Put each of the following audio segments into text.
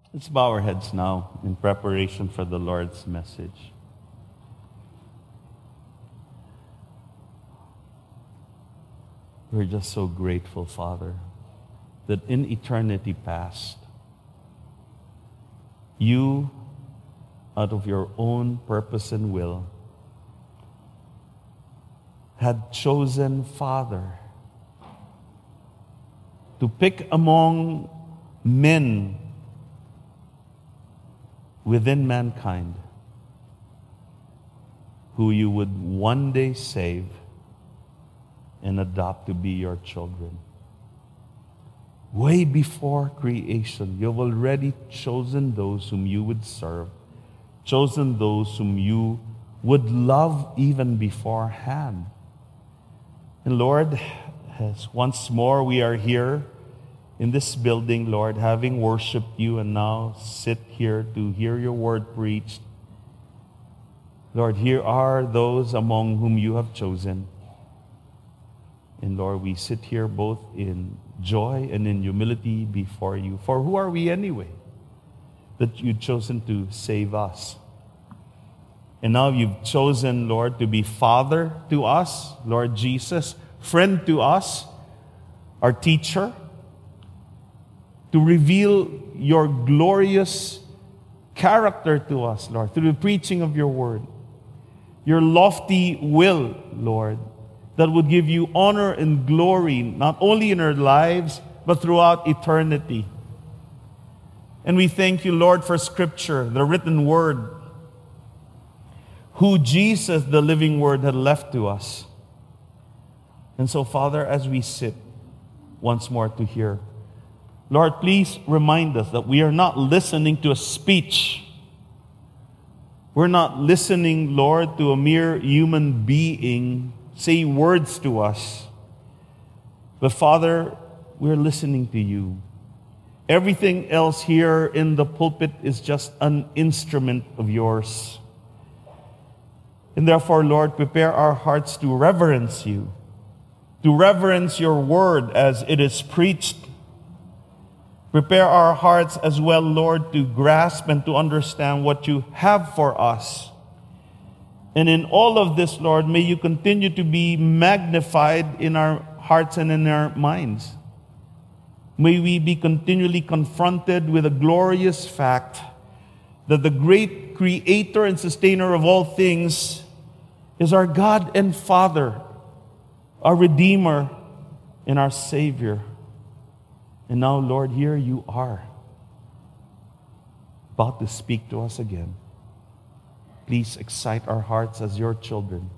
Let's bow our heads now in preparation for the Lord's message. We're just so grateful, Father, that in eternity past, you, out of your own purpose and will, had chosen, Father, to pick among men within mankind who you would one day save and adopt to be your children. Way before creation, you've already chosen those whom you would serve, chosen those whom you would love even beforehand. And Lord, as once more we are here in this building, Lord, having worshiped you and now sit here to hear your word preached. Lord, here are those among whom you have chosen. And Lord, we sit here both in joy and in humility before you. For who are we anyway, that you've chosen to save us? And now you've chosen, Lord, to be Father to us, Lord Jesus, friend to us, our teacher, to reveal your glorious character to us, Lord, through the preaching of your word. Your lofty will, Lord, that would give you honor and glory, not only in our lives, but throughout eternity. And we thank you, Lord, for Scripture, the written word, who Jesus, the living word, had left to us. And so, Father, as we sit once more to hear, Lord, please remind us that we are not listening to a speech. We're not listening, Lord, to a mere human being say words to us. But Father, we're listening to you. Everything else here in the pulpit is just an instrument of yours. And therefore, Lord, prepare our hearts to reverence you, to reverence your word as it is preached. Prepare our hearts as well, Lord, to grasp and to understand what you have for us. And in all of this, Lord, may you continue to be magnified in our hearts and in our minds. May we be continually confronted with a glorious fact that the great creator and sustainer of all things is our God and Father, our Redeemer and our Savior. And now, Lord, here you are, about to speak to us again. Please excite our hearts as your children,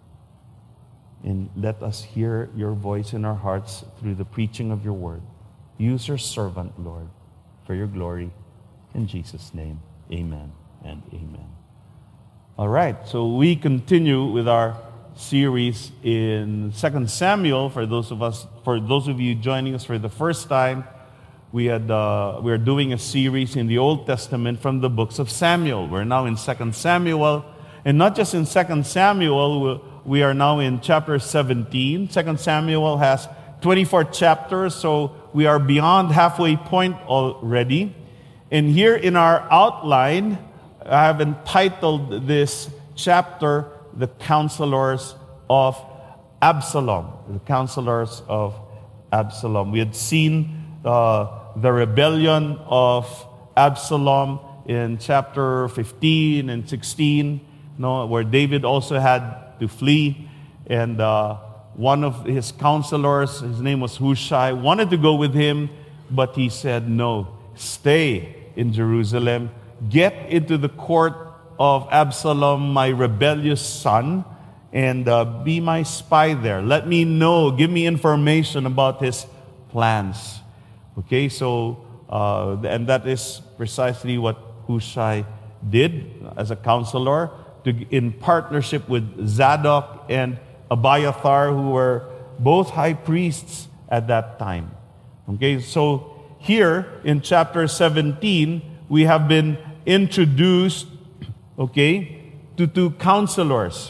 and let us hear your voice in our hearts through the preaching of your word. Use your servant, Lord, for your glory. In Jesus' name, amen and amen. All right, so we continue with our series in 2 Samuel. For those of you joining us for the first time, we are doing a series in the Old Testament from the books of Samuel. We're now in 2 Samuel, and not just in 2 Samuel, we are now in chapter 17. 2 Samuel has 24 chapters, so we are beyond halfway point already. And here in our outline, I have entitled this chapter, The Counselors of Absalom. The Counselors of Absalom. We had seen the rebellion of Absalom in chapter 15 and 16, where David also had to flee. And one of his counselors, his name was Hushai, wanted to go with him, but he said, no, stay in Jerusalem. Get into the court of Absalom, my rebellious son, and be my spy there. Let me know, give me information about his plans. Okay, so, and that is precisely what Hushai did as a counselor, in partnership with Zadok and Abiathar, who were both high priests at that time. Okay, so here in chapter 17, we have been introduced, okay, to two counselors.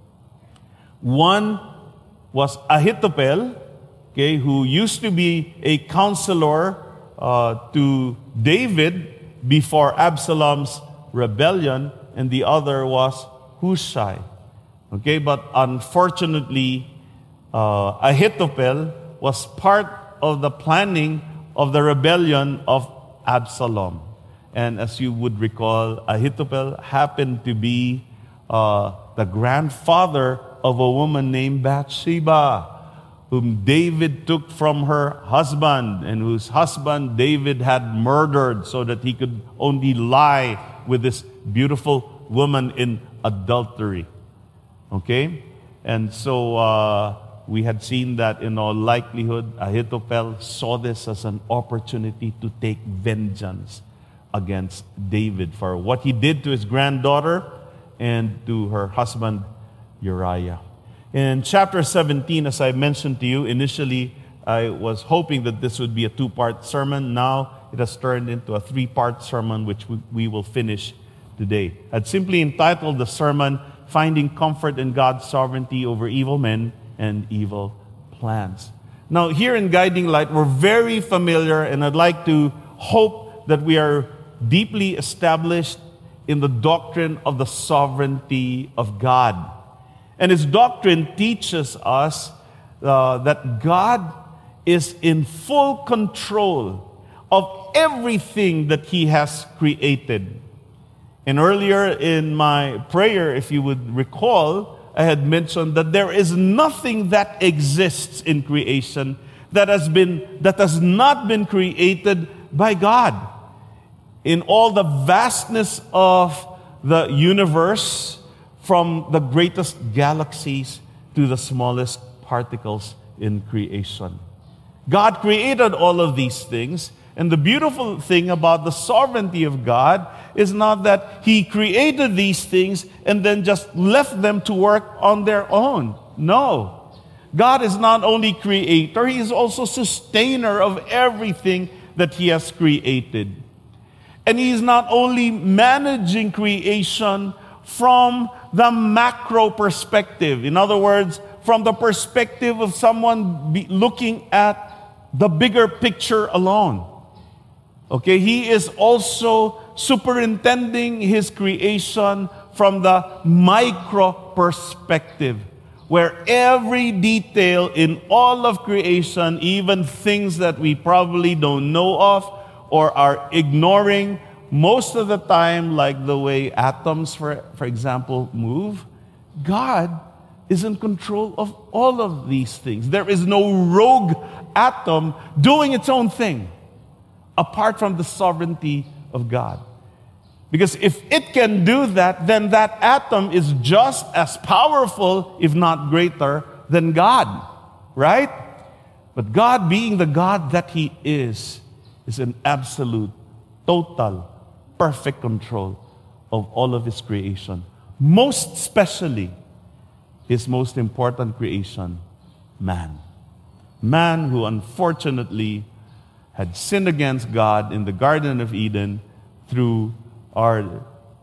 One was Ahithophel, okay, who used to be a counselor to David before Absalom's rebellion, and the other was Hushai. Okay, but unfortunately, Ahithophel was part of the planning of the rebellion of Absalom. And as you would recall, Ahithophel happened to be the grandfather of a woman named Bathsheba, whom David took from her husband, and whose husband David had murdered so that he could only lie with this beautiful woman in adultery. Okay? And so we had seen that in all likelihood, Ahithophel saw this as an opportunity to take vengeance against David for what he did to his granddaughter and to her husband Uriah. In chapter 17, as I mentioned to you, initially I was hoping that this would be a two-part sermon. Now it has turned into a three-part sermon, which we will finish today. I'd simply entitled the sermon, Finding Comfort in God's Sovereignty Over Evil Men and Evil Plans. Now, here in Guiding Light, we're very familiar, and I'd like to hope that we are deeply established in the doctrine of the sovereignty of God. And His doctrine teaches us that God is in full control of everything that He has created. And earlier in my prayer, if you would recall, I had mentioned that there is nothing that exists in creation that has not been created by God. In all the vastness of the universe, from the greatest galaxies to the smallest particles in creation, God created all of these things. And the beautiful thing about the sovereignty of God is not that He created these things and then just left them to work on their own. No. God is not only creator, He is also sustainer of everything that He has created. And He is not only managing creation from the macro perspective. In other words, from the perspective of someone looking at the bigger picture alone. Okay, He is also superintending His creation from the micro perspective, where every detail in all of creation, even things that we probably don't know of or are ignoring most of the time, like the way atoms, for example, move, God is in control of all of these things. There is no rogue atom doing its own thing apart from the sovereignty of God. Because if it can do that, then that atom is just as powerful, if not greater, than God, right? But God, being the God that He is in absolute, total, perfect control of all of His creation. Most especially, His most important creation, man. Man who unfortunately had sinned against God in the Garden of Eden through our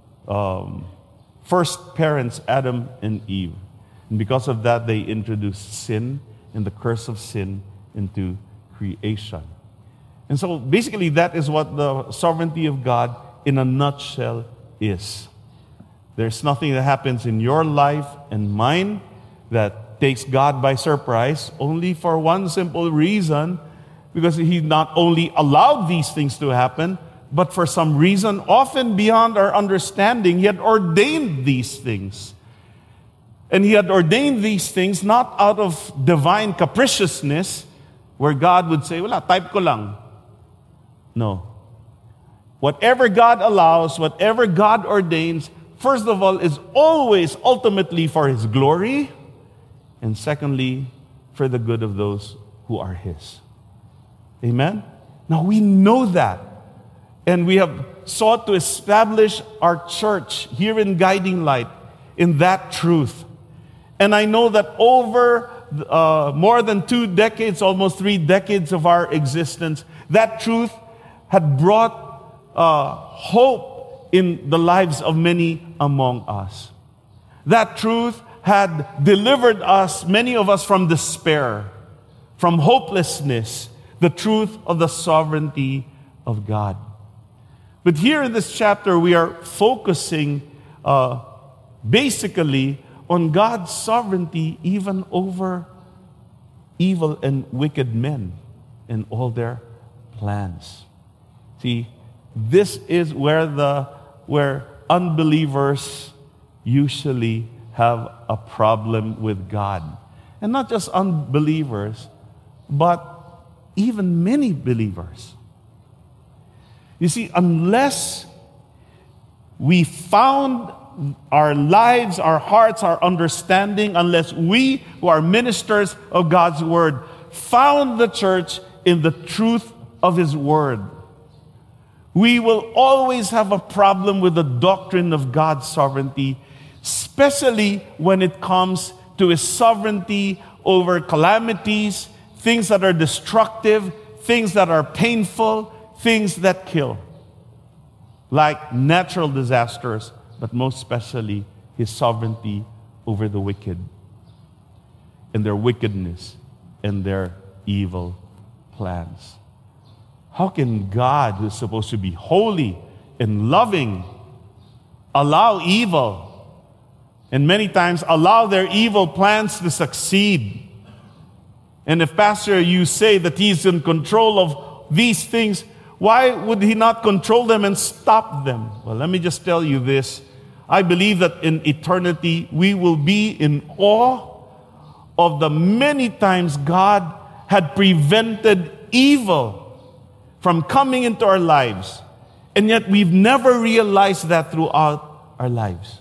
first parents, Adam and Eve. And because of that, they introduced sin and the curse of sin into creation. And so basically that is what the sovereignty of God in a nutshell is. There's nothing that happens in your life and mine that takes God by surprise, only for one simple reason, because He not only allowed these things to happen, but for some reason, often beyond our understanding, He had ordained these things. And He had ordained these things not out of divine capriciousness, where God would say, wala, type ko lang. No. Whatever God allows, whatever God ordains, first of all, is always ultimately for His glory, and secondly, for the good of those who are His. Amen? Now we know that. And we have sought to establish our church here in Guiding Light in that truth. And I know that over more than 2 decades, almost 3 decades of our existence, that truth had brought hope in the lives of many among us. That truth had delivered us, many of us, from despair, from hopelessness, the truth of the sovereignty of God. But here in this chapter, we are focusing basically on God's sovereignty even over evil and wicked men and all their plans. See, this is where unbelievers usually have a problem with God. And not just unbelievers, but even many believers. You see, unless we found our lives, our hearts, our understanding, unless we who are ministers of God's Word found the church in the truth of His Word, we will always have a problem with the doctrine of God's sovereignty, especially when it comes to His sovereignty over calamities, things that are destructive, things that are painful, things that kill, like natural disasters, but most especially His sovereignty over the wicked and their wickedness and their evil plans. How can God, who is supposed to be holy and loving, allow evil and many times allow their evil plans to succeed? And if, Pastor, you say that He's in control of these things, why would He not control them and stop them? Well, let me just tell you this. I believe that in eternity, we will be in awe of the many times God had prevented evil from coming into our lives. And yet we've never realized that throughout our lives.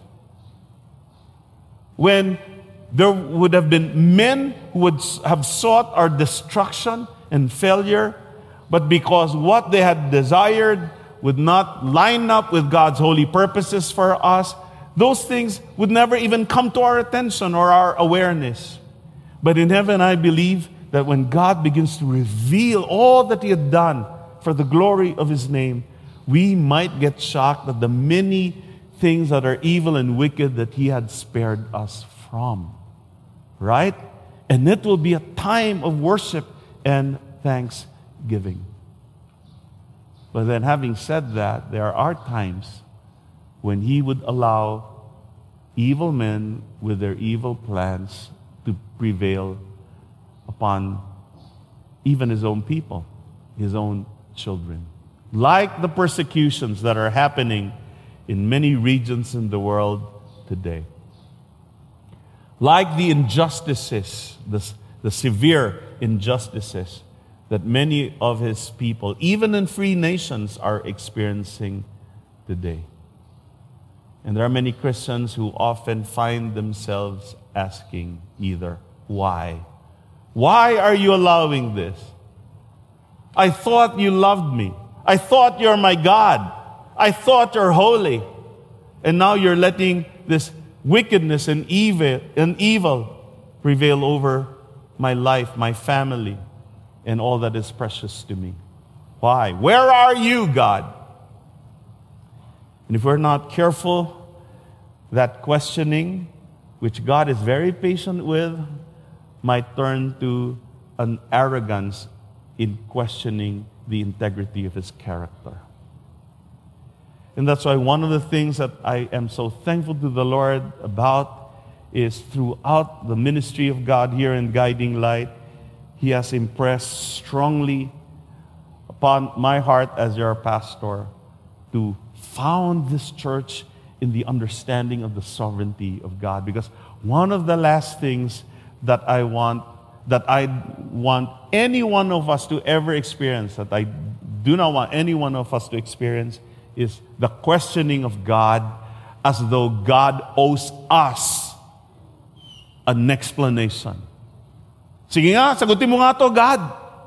When there would have been men who would have sought our destruction and failure, but because what they had desired would not line up with God's holy purposes for us, those things would never even come to our attention or our awareness. But in heaven, I believe that when God begins to reveal all that He had done for the glory of His name, we might get shocked at the many things that are evil and wicked that He had spared us from. Right? And it will be a time of worship and thanksgiving. But then, having said that, there are times when He would allow evil men with their evil plans to prevail upon even His own people, His own children. Like the persecutions that are happening in many regions in the world today. Like the injustices, the severe injustices that many of His people, even in free nations, are experiencing today. And there are many Christians who often find themselves asking either, why? Why are you allowing this? I thought you loved me. I thought you're my God. I thought you're holy. And now you're letting this wickedness and evil prevail over my life, my family, and all that is precious to me. Why? Where are you, God? And if we're not careful, that questioning, which God is very patient with, might turn to an arrogance in questioning the integrity of His character. And that's why one of the things that I am so thankful to the Lord about is throughout the ministry of God here in Guiding Light, He has impressed strongly upon my heart as your pastor to found this church in the understanding of the sovereignty of God. Because one of the last things that I want any one of us to ever experience, that I do not want any one of us to experience, is the questioning of God as though God owes us an explanation. Sige nga, sagutin mo nga to, God.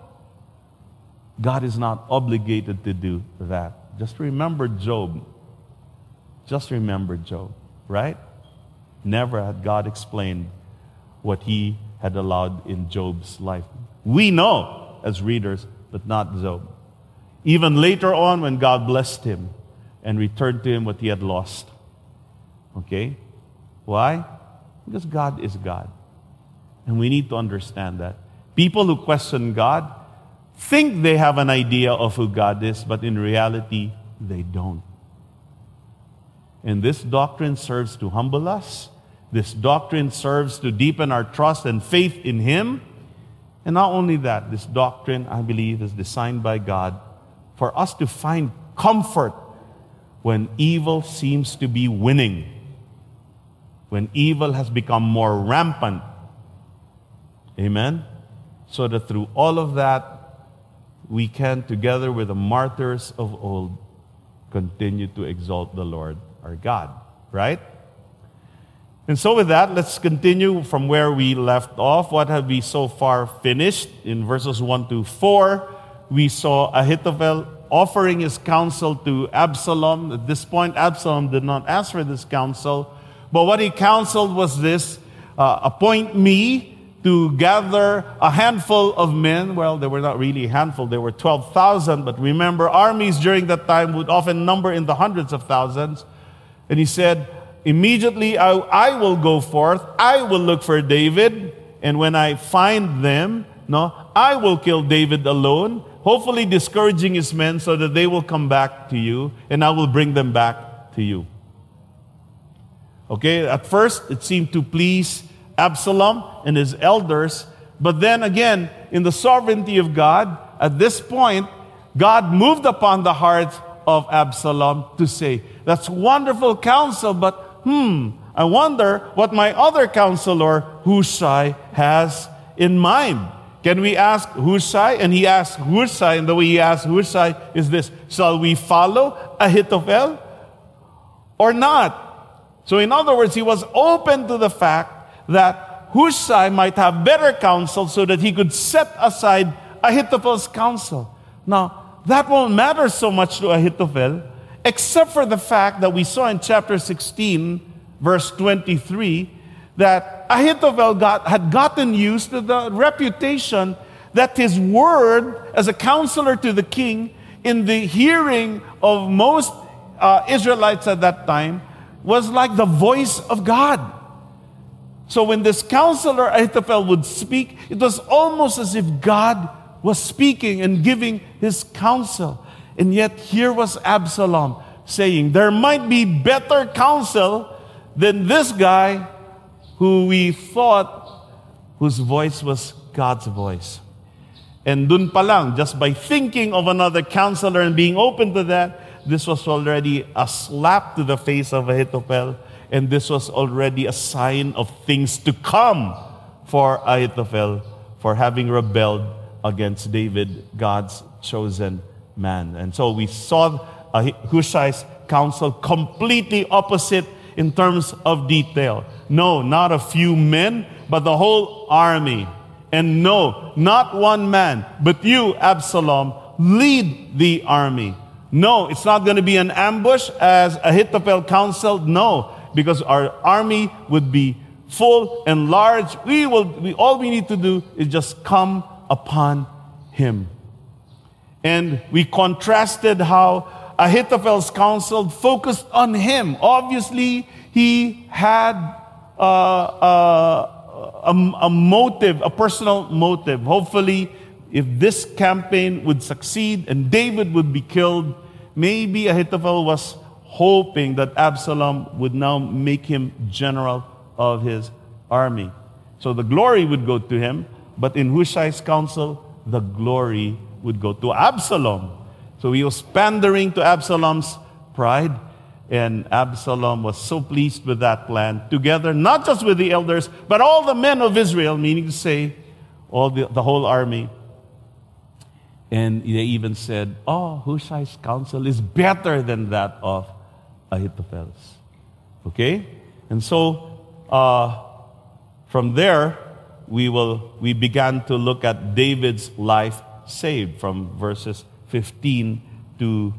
God is not obligated to do that. Just remember Job. Just remember Job, right? Never had God explained what He had allowed in Job's life. We know as readers, but not Job. Even later on when God blessed him and returned to him what he had lost. Okay? Why? Because God is God. And we need to understand that. People who question God think they have an idea of who God is, but in reality, they don't. And this doctrine serves to humble us. This doctrine serves to deepen our trust and faith in Him. And not only that, this doctrine, I believe, is designed by God for us to find comfort when evil seems to be winning, when evil has become more rampant. Amen? So that through all of that, we can, together with the martyrs of old, continue to exalt the Lord our God. Right? And so with that, let's continue from where we left off. What have we so far finished? In verses 1 to 4, we saw Ahithophel offering his counsel to Absalom. At this point, Absalom did not ask for this counsel, but what he counseled was this: appoint me to gather a handful of men. Well, they were not really a handful, they were 12,000, but remember, armies during that time would often number in the hundreds of thousands. And he said, immediately I will go forth, I will look for David, and when I find them, I will kill David alone, hopefully discouraging his men so that they will come back to you, and I will bring them back to you. Okay, at first it seemed to please Absalom and his elders, but then again, in the sovereignty of God, at this point, God moved upon the heart of Absalom to say, that's wonderful counsel, but I wonder what my other counselor, Hushai, has in mind. Can we ask Hushai? And he asked Hushai, and the way he asked Hushai is this: shall we follow Ahithophel or not? So in other words, he was open to the fact that Hushai might have better counsel so that he could set aside Ahithophel's counsel. Now, that won't matter so much to Ahithophel, except for the fact that we saw in chapter 16, verse 23, that Ahithophel had gotten used to the reputation that his word as a counselor to the king in the hearing of most Israelites at that time was like the voice of God. So when this counselor Ahithophel would speak, it was almost as if God was speaking and giving his counsel. And yet here was Absalom saying, there might be better counsel than this guy who we thought whose voice was God's voice. And dun pa lang, just by thinking of another counselor and being open to that, this was already a slap to the face of Ahithophel, and this was already a sign of things to come for Ahithophel for having rebelled against David, God's chosen man. And so we saw Hushai's counsel completely opposite in terms of detail. No, not a few men, but the whole army. And no, not one man, but you, Absalom, lead the army. No, it's not going to be an ambush as Ahithophel counseled. No, because our army would be full and large. All we need to do is just come upon him. And we contrasted how Ahithophel's counsel focused on him. Obviously, he had a motive, a personal motive. Hopefully, if this campaign would succeed and David would be killed, maybe Ahithophel was hoping that Absalom would now make him general of his army. So the glory would go to him, but in Hushai's counsel, the glory would go to Absalom. So he was pandering to Absalom's pride, and Absalom was so pleased with that plan, together not just with the elders, but all the men of Israel, meaning to say, all the whole army. And they even said, Hushai's counsel is better than that of Ahithophel's. Okay? And so, from there, we began to look at David's life saved from verses 15 to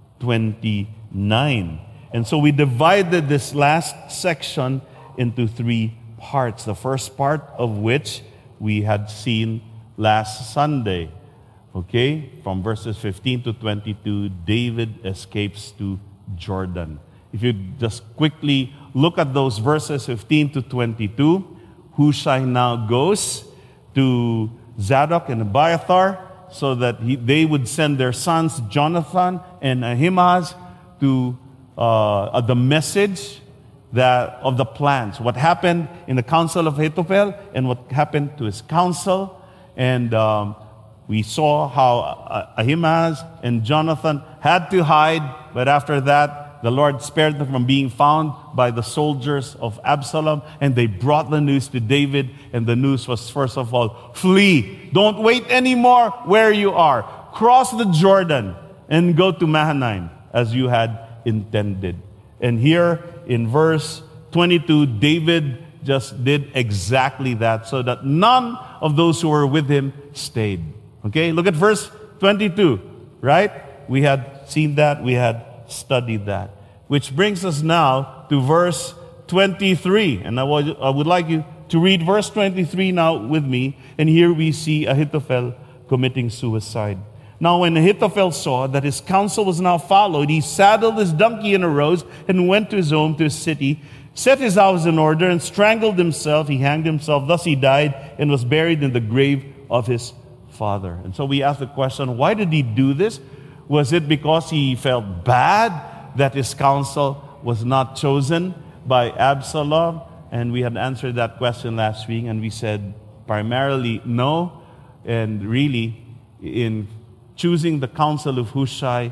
29. And so we divided this last section into 3 parts. The first part of which we had seen last Sunday. Okay? From verses 15 to 22, David escapes to Jordan. If you just quickly look at those verses 15 to 22, Hushai now goes to Zadok and Abiathar so that they would send their sons, Jonathan and Ahimaaz, to the message of the plans. What happened in the council of Ahithophel and what happened to his council. And we saw how Ahimaaz and Jonathan had to hide, but after that, the Lord spared them from being found by the soldiers of Absalom, and they brought the news to David, and the news was, first of all, flee. Don't wait anymore where you are. Cross the Jordan and go to Mahanaim as you had intended. And here in verse 22, David just did exactly that, so that none of those who were with him stayed. Okay, look at verse 22, right? We had seen that, we had studied that. Which brings us now to verse 23. And I would like you to read verse 23 now with me. And here we see Ahithophel committing suicide. Now when Ahithophel saw that his counsel was now followed, he saddled his donkey and arose and went to his home, to his city, set his house in order, and strangled himself. He hanged himself. Thus he died and was buried in the grave of his father. And so we ask the question, why did he do this? Was it because he felt bad that his counsel was not chosen by Absalom? And we had answered that question last week, and we said primarily no. And really, in choosing the counsel of Hushai,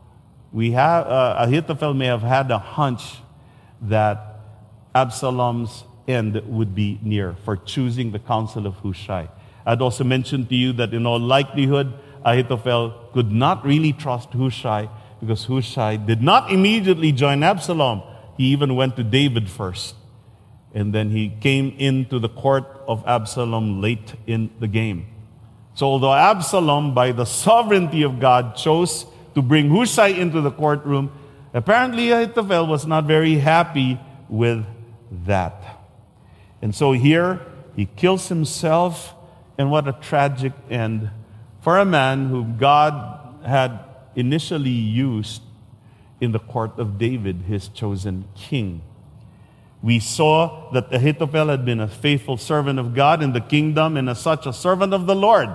Ahithophel may have had a hunch that Absalom's end would be near for choosing the counsel of Hushai. I'd also mentioned to you that in all likelihood, Ahithophel could not really trust Hushai because Hushai did not immediately join Absalom. He even went to David first. And then he came into the court of Absalom late in the game. So although Absalom, by the sovereignty of God, chose to bring Hushai into the courtroom, apparently Ahithophel was not very happy with that. And so here, he kills himself, and what a tragic end for a man whom God had initially used in the court of David, his chosen king. We saw that Ahithophel had been a faithful servant of God in the kingdom, and as such a servant of the Lord.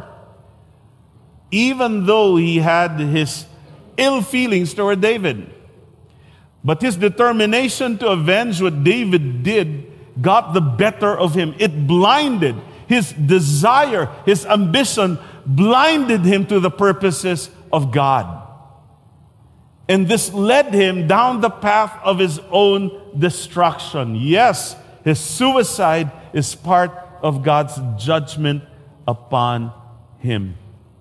Even though he had his ill feelings toward David. But his determination to avenge what David did got the better of him. It blinded his desire, his ambition, blinded him to the purposes of God. And this led him down the path of his own destruction. Yes, his suicide is part of God's judgment upon him.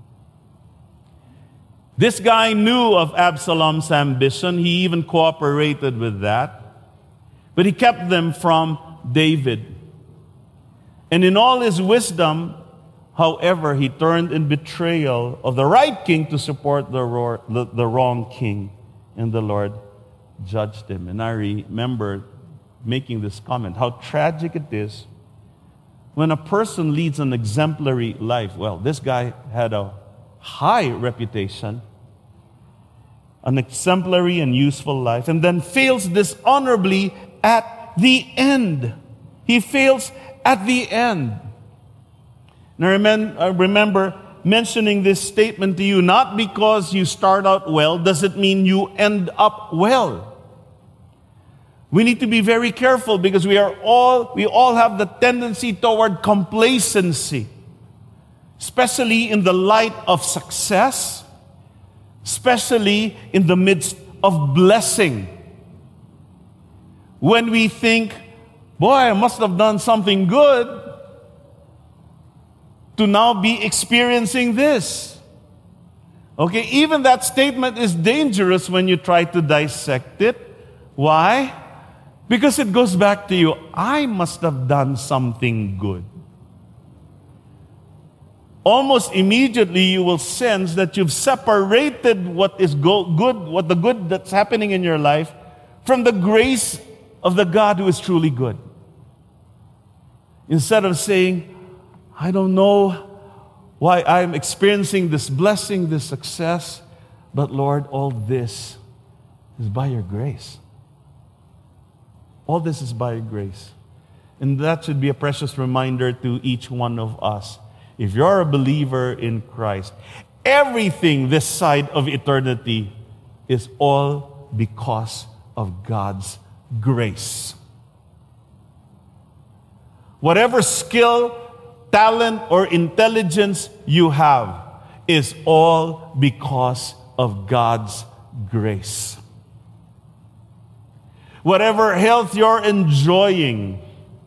This guy knew of Absalom's ambition. He even cooperated with that. But he kept them from David. And in all his wisdom, however, he turned in betrayal of the right king to support the wrong king, and the Lord judged him. And I remember making this comment, how tragic it is when a person leads an exemplary life. Well, this guy had a high reputation, an exemplary and useful life, and then fails dishonorably at the end. He fails at the end. And I remember mentioning this statement to you, not because you start out well, does it mean you end up well. We need to be very careful because we all have the tendency toward complacency, especially in the light of success, especially in the midst of blessing. When we think, boy, I must have done something good to now be experiencing this. Okay, even that statement is dangerous when you try to dissect it. Why? Because it goes back to you, I must have done something good. Almost immediately you will sense that you've separated what is good, what the good that's happening in your life, from the grace of the God who is truly good. Instead of saying, I don't know why I'm experiencing this blessing, this success, but Lord, all this is by your grace. All this is by your grace. And that should be a precious reminder to each one of us. if you're a believer in Christ, everything this side of eternity is all because of God's grace. Whatever skill, talent, or intelligence you have is all because of God's grace. Whatever health you're enjoying,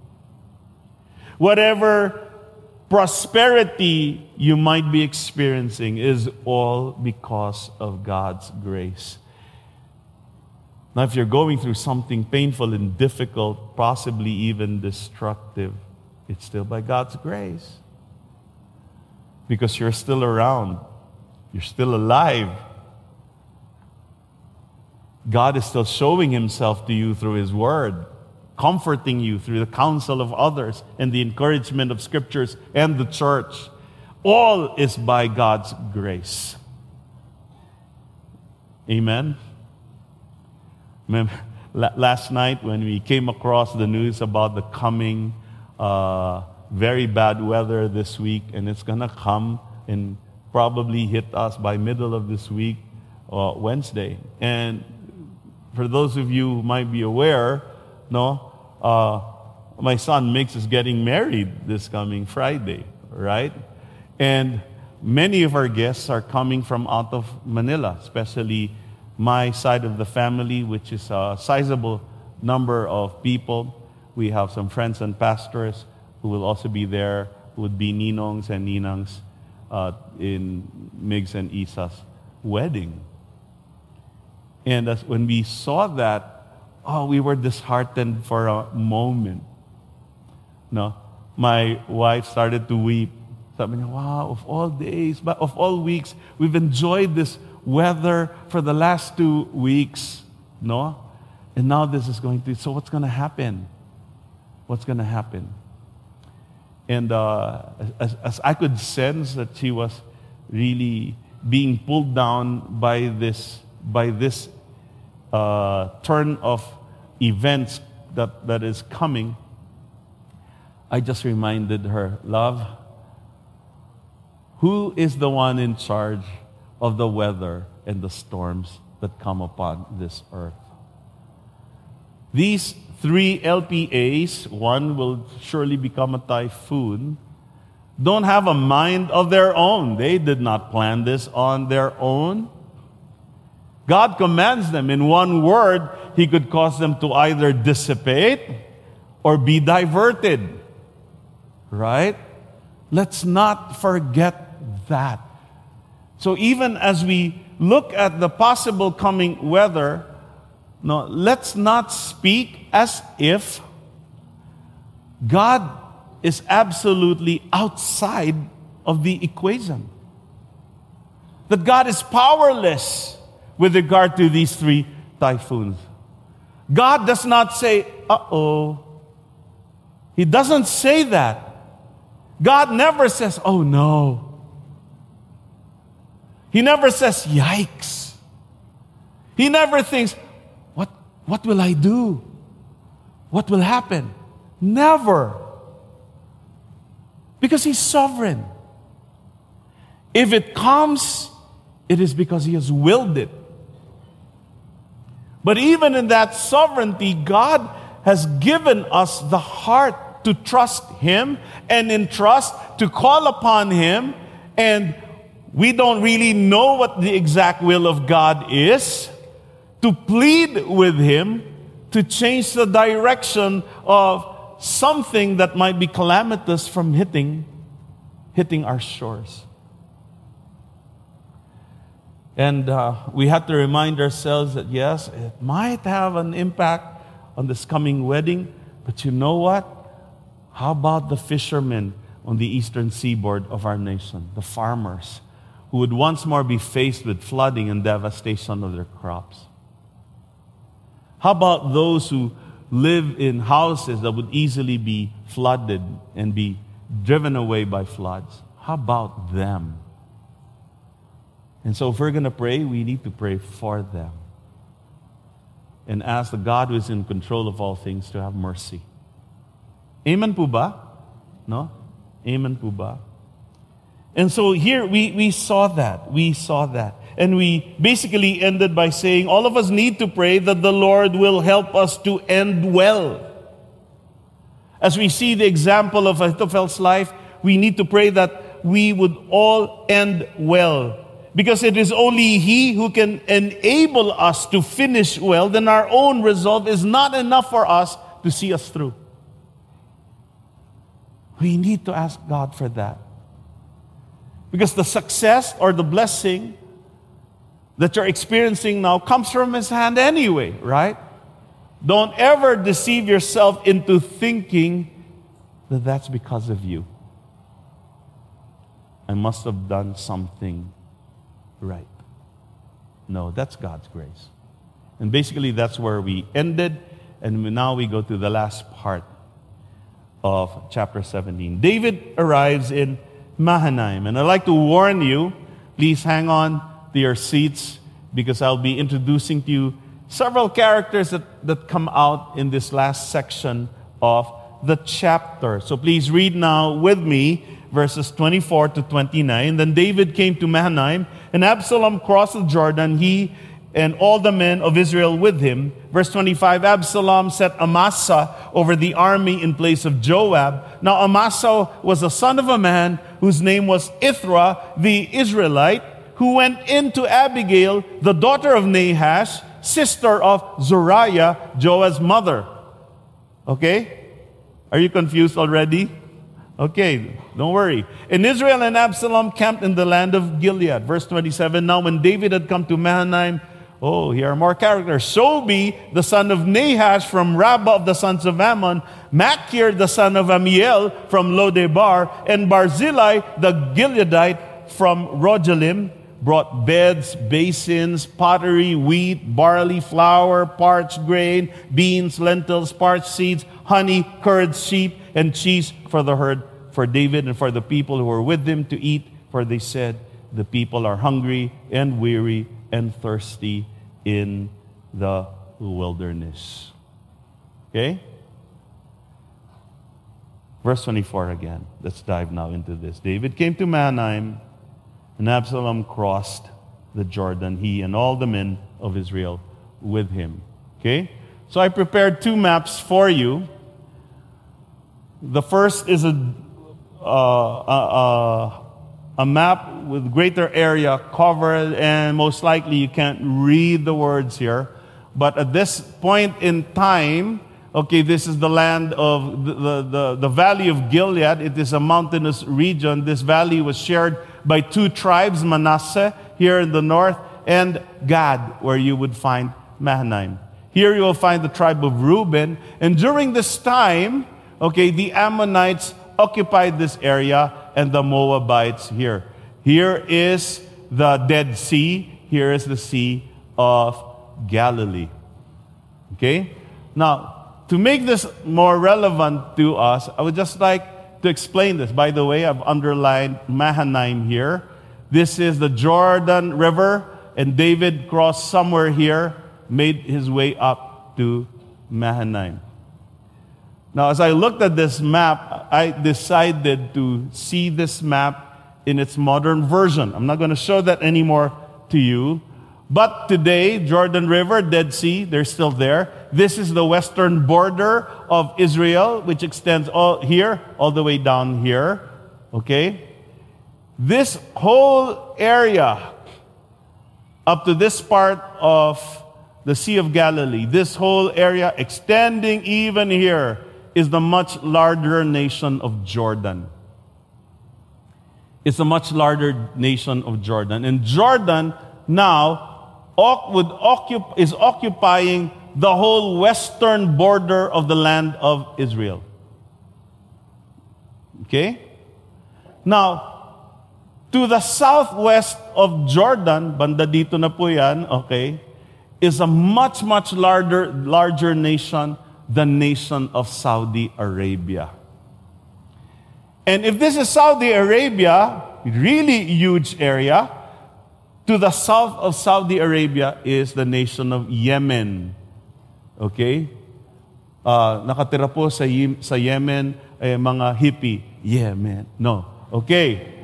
whatever prosperity you might be experiencing is all because of God's grace. Now, if you're going through something painful and difficult, possibly even destructive, it's still by God's grace. Because you're still around. You're still alive. God is still showing Himself to you through His Word, comforting you through the counsel of others and the encouragement of Scriptures and the church. All is by God's grace. Amen? Last night when we came across the news about the coming very bad weather this week, and it's going to come and probably hit us by middle of this week, Wednesday. And for those of you who might be aware, my son Mix is getting married this coming Friday, right? And many of our guests are coming from out of Manila, especially my side of the family, which is a sizable number of people. We have some friends and pastors who will also be there, who would be ninongs and ninangs in Migs and Isa's wedding. And when we saw that, we were disheartened for a moment. My wife started to weep. Sabi niya, wow, of all days, but of all weeks, we've enjoyed this weather for the last 2 weeks, no? And now this is so what's going to happen? What's going to happen? And as I could sense that she was really being pulled down by this turn of events that is coming, I just reminded her, love, who is the one in charge of the weather and the storms that come upon this earth? These 3 LPAs, one will surely become a typhoon, don't have a mind of their own. They did not plan this on their own. God commands them in one word. He could cause them to either dissipate or be diverted. Right? Let's not forget that. So even as we look at the possible coming weather, let's not speak as if God is absolutely outside of the equation. That God is powerless with regard to these 3 typhoons. God does not say, uh-oh. He doesn't say that. God never says, oh no. He never says, yikes. He never thinks, what will I do? What will happen? Never. Because He's sovereign. If it comes, it is because He has willed it. But even in that sovereignty, God has given us the heart to trust Him, and in trust to call upon Him. And we don't really know what the exact will of God is, to plead with Him to change the direction of something that might be calamitous from hitting our shores. And we have to remind ourselves that yes, it might have an impact on this coming wedding, but you know what? How about the fishermen on the eastern seaboard of our nation, the farmers, who would once more be faced with flooding and devastation of their crops? How about those who live in houses that would easily be flooded and be driven away by floods? How about them? And so if we're going to pray, we need to pray for them and ask the God who is in control of all things to have mercy. Amen po ba? No? Amen po ba? And so here we saw that. We saw that. And we basically ended by saying all of us need to pray that the Lord will help us to end well. As we see the example of Ahithophel's life, we need to pray that we would all end well. Because it is only He who can enable us to finish well. Then our own resolve is not enough for us to see us through. We need to ask God for that. Because the success or the blessing that you're experiencing now comes from His hand anyway, right? Don't ever deceive yourself into thinking that that's because of you. I must have done something right. No, that's God's grace. And basically that's where we ended, and now we go to the last part of chapter 17. David arrives in Mahanaim, and I'd like to warn you, please hang on to your seats, because I'll be introducing to you several characters that come out in this last section of the chapter. So please read now with me verses 24 to 29. Then David came to Mahanaim, and Absalom crossed the Jordan, he and all the men of Israel with him. Verse 25, Absalom set Amasa over the army in place of Joab. Now Amasa was the son of a man whose name was Ithra the Israelite, who went in to Abigail, the daughter of Nahash, sister of Zuriah, Joab's mother. Okay? Are you confused already? Okay, don't worry. And Israel and Absalom camped in the land of Gilead. Verse 27, now when David had come to Mahanaim, here are more characters. Shobi, the son of Nahash from Rabbah of the sons of Ammon, Machir, the son of Amiel from Lodebar, and Barzillai, the Gileadite from Rogelim, brought beds, basins, pottery, wheat, barley, flour, parched grain, beans, lentils, parched seeds, honey, curd, sheep, and cheese for the herd, for David and for the people who were with him to eat. For they said, the people are hungry and weary and thirsty in the wilderness. Okay? Verse 24 again. Let's dive now into this. David came to Mahanaim, and Absalom crossed the Jordan, he and all the men of Israel with him. Okay? So I prepared two maps for you. The first is a map with greater area covered, and most likely you can't read the words here. But at this point in time, okay, this is the land of the valley of Gilead. It is a mountainous region. This valley was shared by two tribes, Manasseh here in the north, and Gad, where you would find Mahanaim. Here you will find the tribe of Reuben. And during this time, okay, the Ammonites occupied this area, and the Moabites here. Here is the Dead Sea. Here is the Sea of Galilee. Okay? Now, to make this more relevant to us, I would just like to explain this. By the way, I've underlined Mahanaim here. This is the Jordan River, and David crossed somewhere here, made his way up to Mahanaim. Now, as I looked at this map, I decided to see this map in its modern version. I'm not going to show that anymore to you. But today, Jordan River, Dead Sea, they're still there. This is the western border of Israel, which extends all the way down here. Okay? This whole area, up to this part of the Sea of Galilee, this whole area extending even here, is the much larger nation of Jordan. It's a much larger nation of Jordan. And Jordan now is occupying the whole western border of the land of Israel. Okay? Now, to the southwest of Jordan, banda dito na po yan, okay, is a much, much larger nation, the nation of Saudi Arabia. And if this is Saudi Arabia, really huge area, to the south of Saudi Arabia is the nation of Yemen. Okay? Nakatira po sa Yemen mga hippie. Yemen. No. Okay.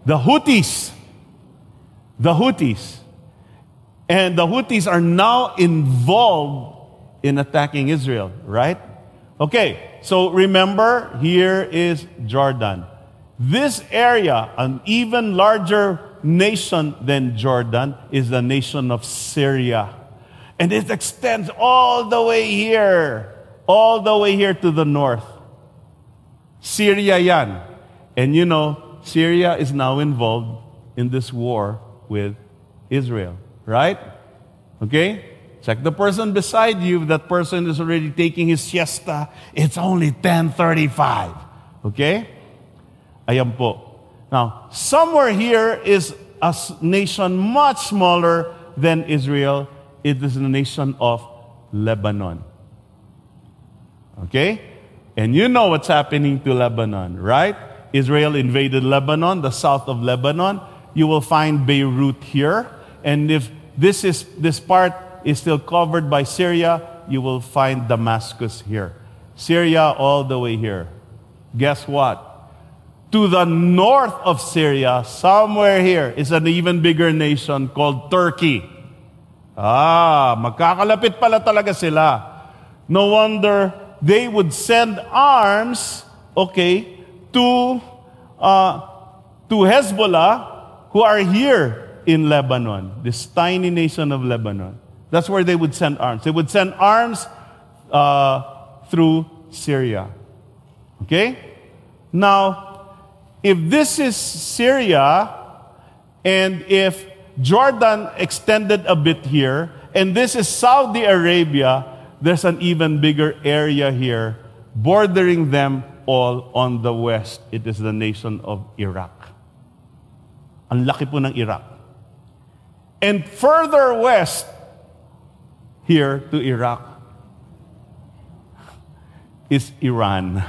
The Houthis. The Houthis. And the Houthis are now involved in attacking Israel, right? Okay, so remember, here is Jordan. This area, an even larger nation than Jordan, is the nation of Syria. And it extends all the way here to the north. Syria yan. And you know, Syria is now involved in this war with Israel, right? Okay? Check the person beside you. If that person is already taking his siesta, it's only 10:35. Okay? Ayan po. Now, somewhere here is a nation much smaller than Israel. It is the nation of Lebanon. Okay? And you know what's happening to Lebanon, right? Israel invaded Lebanon, the south of Lebanon. You will find Beirut here. And if this part is still covered by Syria, you will find Damascus here. Syria all the way here. Guess what? To the north of Syria, somewhere here, is an even bigger nation called Turkey. Magkakalapit pala talaga sila. No wonder they would send arms, okay, to Hezbollah, who are here in Lebanon, this tiny nation of Lebanon. That's where they would send arms. They would send arms through Syria. Okay? Now, if this is Syria, and if Jordan extended a bit here, and this is Saudi Arabia, there's an even bigger area here, bordering them all on the west. It is the nation of Iraq. Ang laki po ng Iraq. And further west, here to Iraq, is Iran.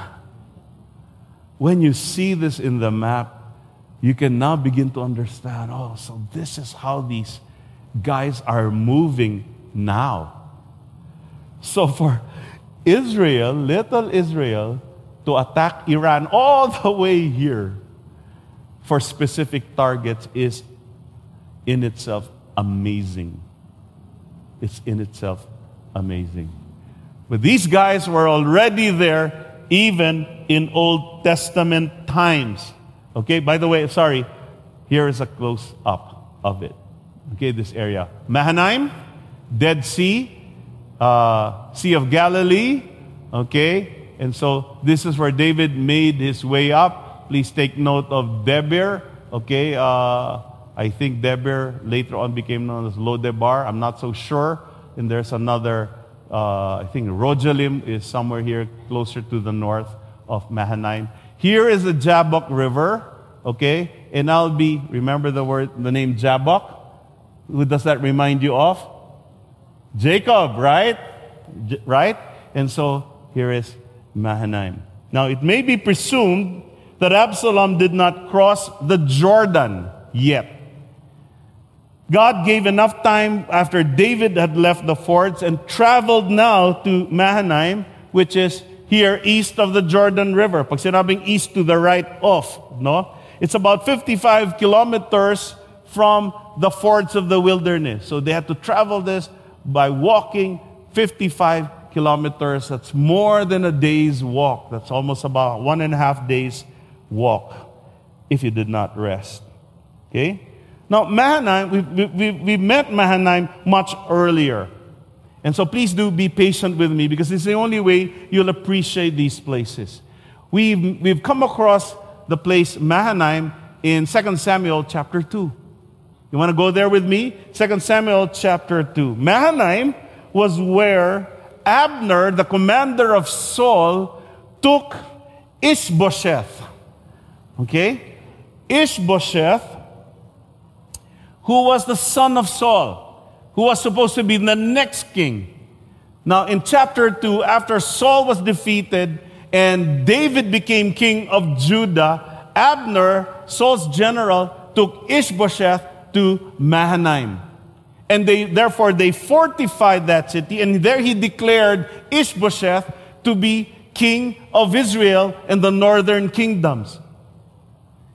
When you see this in the map, you can now begin to understand, so this is how these guys are moving now. So for Israel, little Israel, to attack Iran all the way here for specific targets is in itself amazing. It's in itself amazing. But these guys were already there even in Old Testament times. Okay, by the way, sorry, here is a close-up of it. Okay, this area. Mahanaim, Dead Sea, Sea of Galilee, okay? And so this is where David made his way up. Please take note of Debir, okay? I think Debir later on became known as Lodebar. I'm not so sure. And there's another, I think Rojalim is somewhere here closer to the north of Mahanaim. Here is the Jabbok River, okay? And remember the name Jabbok? Who does that remind you of? Jacob, right? Right? And so here is Mahanaim. Now, it may be presumed that Absalom did not cross the Jordan yet. God gave enough time after David had left the forts and traveled now to Mahanaim, which is here east of the Jordan River. Pag sinabing east, to the right of, no? It's about 55 kilometers from the fords of the wilderness. So they had to travel this by walking 55 kilometers. That's more than a day's walk. That's almost about 1.5 days walk if you did not rest. Okay? Now, Mahanaim, we met Mahanaim much earlier. And so please do be patient with me because it's the only way you'll appreciate these places. We've come across the place Mahanaim in 2 Samuel chapter 2. You want to go there with me? 2 Samuel chapter 2. Mahanaim was where Abner, the commander of Saul, took Ishbosheth. Okay? Ishbosheth, who was the son of Saul, who was supposed to be the next king. Now, in chapter 2, after Saul was defeated and David became king of Judah, Abner, Saul's general, took Ishbosheth to Mahanaim. And therefore they fortified that city, and there he declared Ishbosheth to be king of Israel and the northern kingdoms.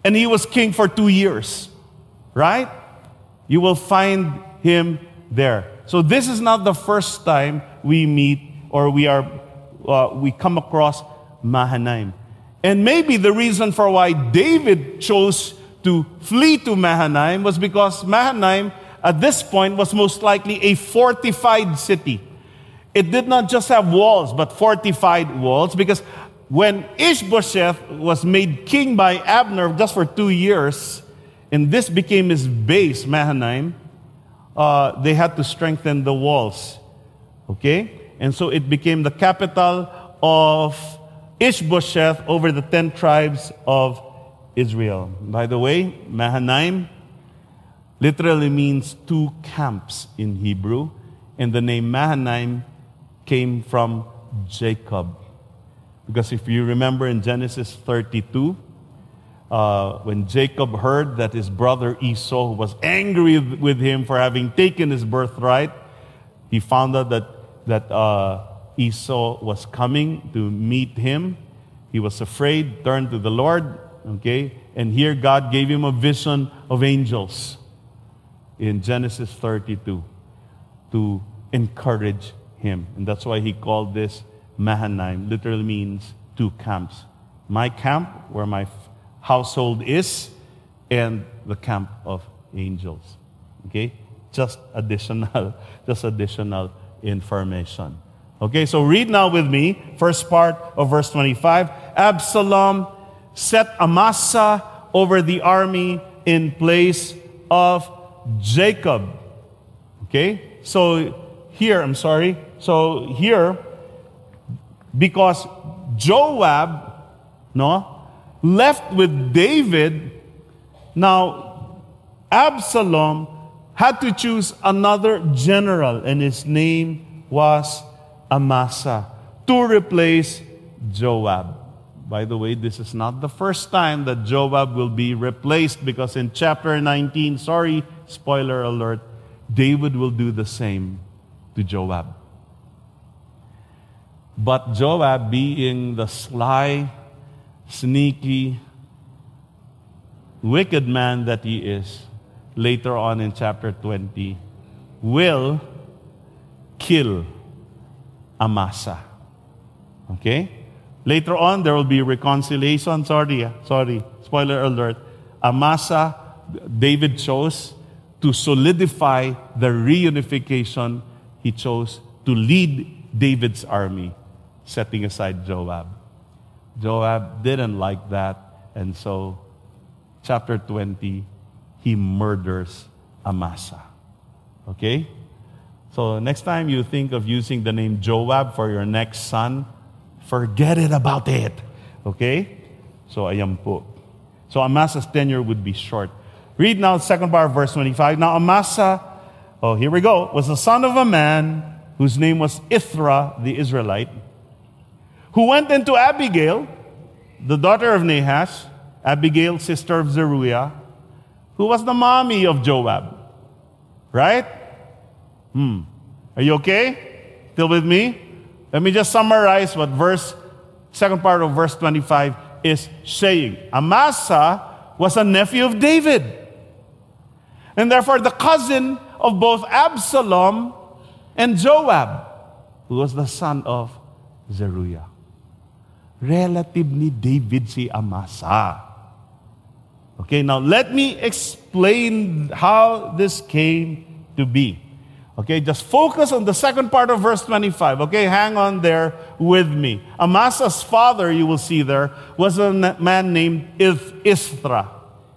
And he was king for 2 years. Right? You will find him there. So this is not the first time we meet or we come across Mahanaim. And maybe the reason for why David chose to flee to Mahanaim was because Mahanaim at this point was most likely a fortified city. It did not just have walls, but fortified walls, because when Ishbosheth was made king by Abner just for 2 years, and this became his base, Mahanaim, they had to strengthen the walls. Okay? And so it became the capital of Ishbosheth over the 10 tribes of Israel. By the way, Mahanaim literally means 2 camps in Hebrew. And the name Mahanaim came from Jacob. Because if you remember in Genesis 32, when Jacob heard that his brother Esau was angry with him for having taken his birthright, he found out that Esau was coming to meet him. He was afraid, turned to the Lord, okay? And here God gave him a vision of angels in Genesis 32 to encourage him. And that's why he called this Mahanaim. Literally means 2 camps. My camp, where my household is, and the camp of angels. Okay? Just additional information. Okay, so read now with me, first part of verse 25. Absalom set Amasa over the army in place of Jacob. Okay? So here, because Joab, left with David, now Absalom had to choose another general, and his name was Amasa, to replace Joab. By the way, this is not the first time that Joab will be replaced, because in chapter 19, spoiler alert, David will do the same to Joab. But Joab, being the sly, sneaky, wicked man that he is, later on in chapter 20, will kill Amasa. Okay? Later on, there will be reconciliation. Sorry, spoiler alert. Amasa, David chose to solidify the reunification. He chose to lead David's army, setting aside Joab. Joab didn't like that, and so, chapter 20, he murders Amasa. Okay? So next time you think of using the name Joab for your next son, forget it about it. Okay? So ayan po. So Amasa's tenure would be short. Read now the second part of verse 25. Now Amasa, here we go, was the son of a man whose name was Ithra the Israelite, who went into Abigail, the daughter of Nahash, Abigail, sister of Zeruiah, who was the mommy of Joab. Right? Are you okay? Still with me? Let me just summarize what second part of verse 25 is saying. Amasa was a nephew of David, and therefore the cousin of both Absalom and Joab, who was the son of Zeruiah. Relative ni David si Amasa. Okay, now let me explain how this came to be. Okay, just focus on the second part of verse 25. Okay, hang on there with me. Amasa's father, you will see there, was a man named Ithra,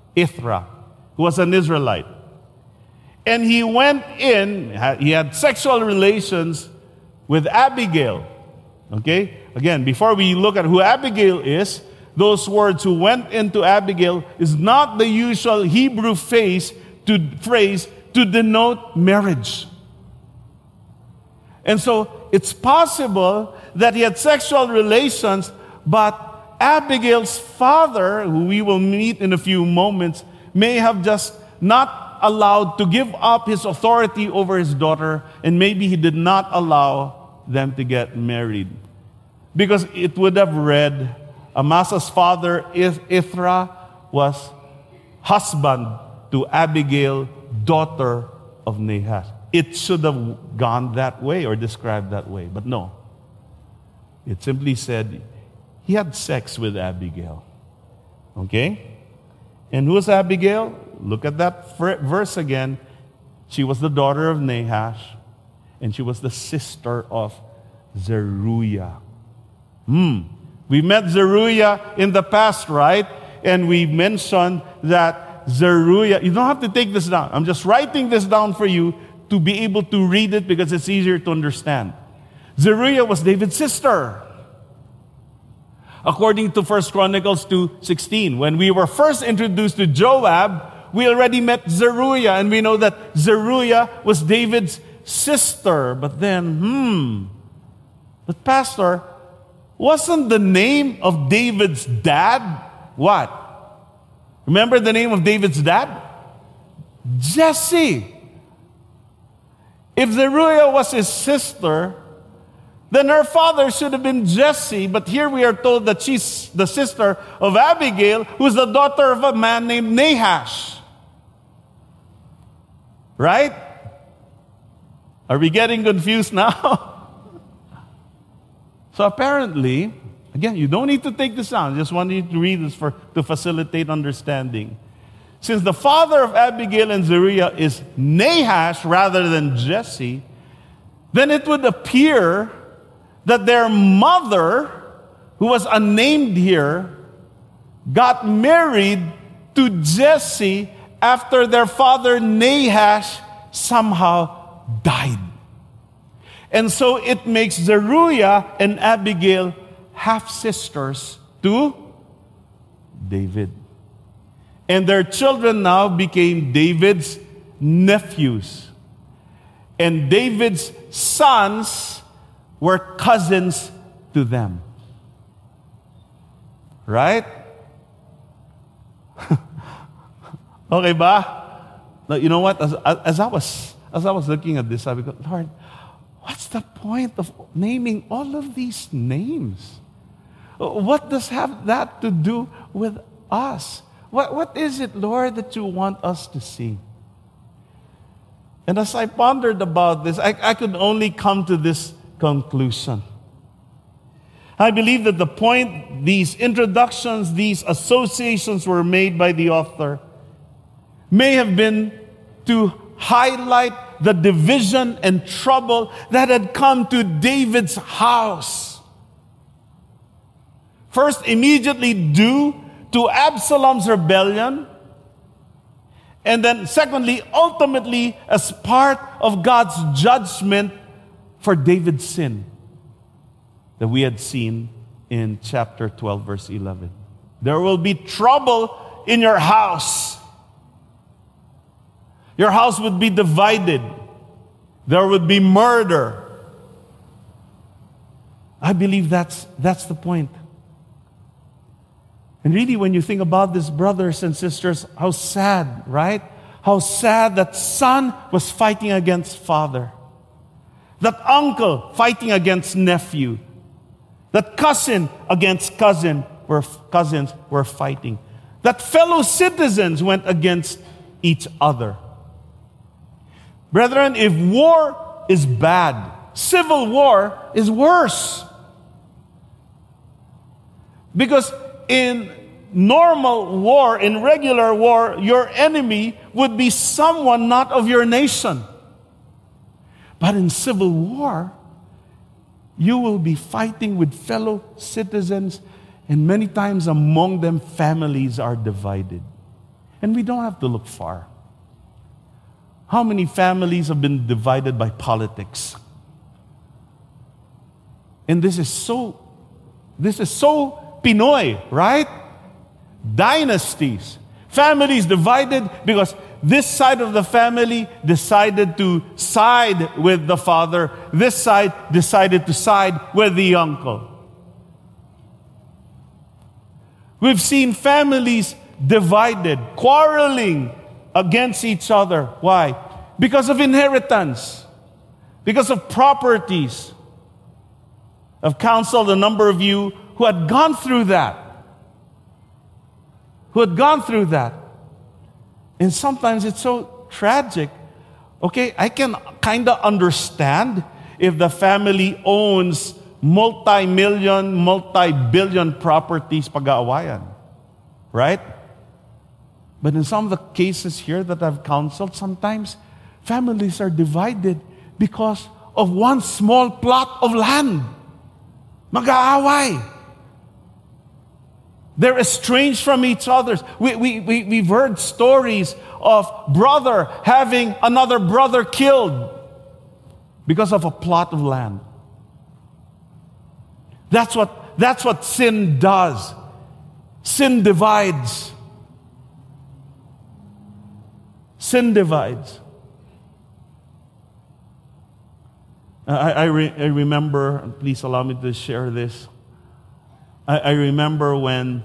who was an Israelite. And he went in, he had sexual relations with Abigail. Okay, again, before we look at who Abigail is, those words "who went into Abigail" is not the usual Hebrew phrase to denote marriage. And so it's possible that he had sexual relations, but Abigail's father, who we will meet in a few moments, may have just not allowed to give up his authority over his daughter, and maybe he did not allow them to get married. Because it would have read, Amasa's father, Ithra, was husband to Abigail, daughter of Nahash. It should have gone that way or described that way, but no. It simply said he had sex with Abigail. Okay? And who was Abigail? Look at that verse again. She was the daughter of Nahash, and she was the sister of Zeruiah. We met Zeruiah in the past, right? And we mentioned that Zeruiah, you don't have to take this down. I'm just writing this down for you to be able to read it because it's easier to understand. Zeruiah was David's sister. According to 1 Chronicles 2:16, when we were first introduced to Joab, we already met Zeruiah, and we know that Zeruiah was David's sister. But then, but Pastor, wasn't the name of David's dad what? Remember the name of David's dad? Jesse. If Zeruiah was his sister, then her father should have been Jesse. But here we are told that she's the sister of Abigail, who's the daughter of a man named Nahash. Right? Are we getting confused now? So apparently, again, you don't need to take this down. I just want you to read this to facilitate understanding. Since the father of Abigail and Zeruiah is Nahash rather than Jesse, then it would appear that their mother, who was unnamed here, got married to Jesse after their father Nahash somehow died. And so it makes Zeruiah and Abigail half-sisters to David. And their children now became David's nephews. And David's sons were cousins to them. Right? Okay ba? Now, you know what? As I was looking at this, I would go, Lord, what's the point of naming all of these names? What does have that to do with us? What is it, Lord, that you want us to see? And as I pondered about this, I could only come to this conclusion. I believe that the point these introductions, these associations were made by the author may have been to highlight the division and trouble that had come to David's house. First, immediately due to Absalom's rebellion, and then secondly, ultimately as part of God's judgment for David's sin that we had seen in chapter 12, verse 11. There will be trouble in your house. Your house would be divided. There would be murder. I believe that's the point. And really, when you think about this, brothers and sisters, how sad, right? How sad that son was fighting against father. That uncle fighting against nephew. That cousin against cousins were fighting. That fellow citizens went against each other. Brethren, if war is bad, civil war is worse. Because in normal war, in regular war, your enemy would be someone not of your nation. But in civil war, you will be fighting with fellow citizens, and many times among them, families are divided. And we don't have to look far. How many families have been divided by politics? And this is so Pinoy, right? Dynasties. Families divided because this side of the family decided to side with the father. This side decided to side with the uncle. We've seen families divided, quarreling against each other. Why? Because of inheritance. Because of properties. I've counseled a number of you who had gone through that. And sometimes it's so tragic. Okay, I can kind of understand if the family owns multi-million, multi-billion properties pag-aawayan. Right? But in some of the cases here that I've counseled, sometimes families are divided because of one small plot of land. Mag-aaway. They're estranged from each other. We've heard stories of brother having another brother killed because of a plot of land. That's what sin does. Sin divides. Sin divides. I remember, please allow me to share this. I remember when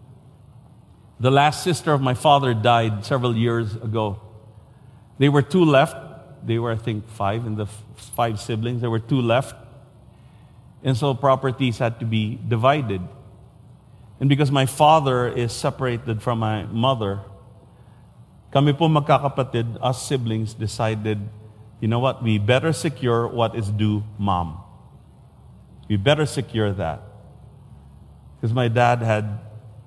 the last sister of my father died several years ago. They were two left. They were, I think, five in the five siblings. There were two left. And so properties had to be divided. And because my father is separated from my mother, kami po magkakapatid, us siblings, decided, you know what, we better secure what is due mom. We better secure that. Because my dad had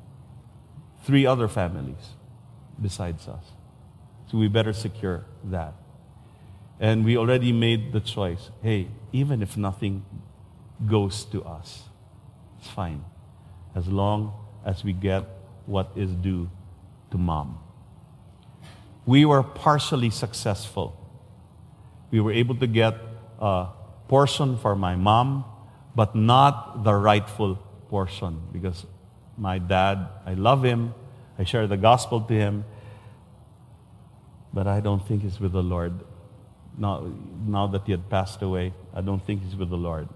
3 other families besides us. So we better secure that. And we already made the choice. Hey, even if nothing goes to us, it's fine. As long as we get what is due to mom. We were partially successful. We were able to get a portion for my mom, but not the rightful portion. Because my dad, I love him. I share the gospel to him. But I don't think he's with the Lord. Now that he had passed away, I don't think he's with the Lord.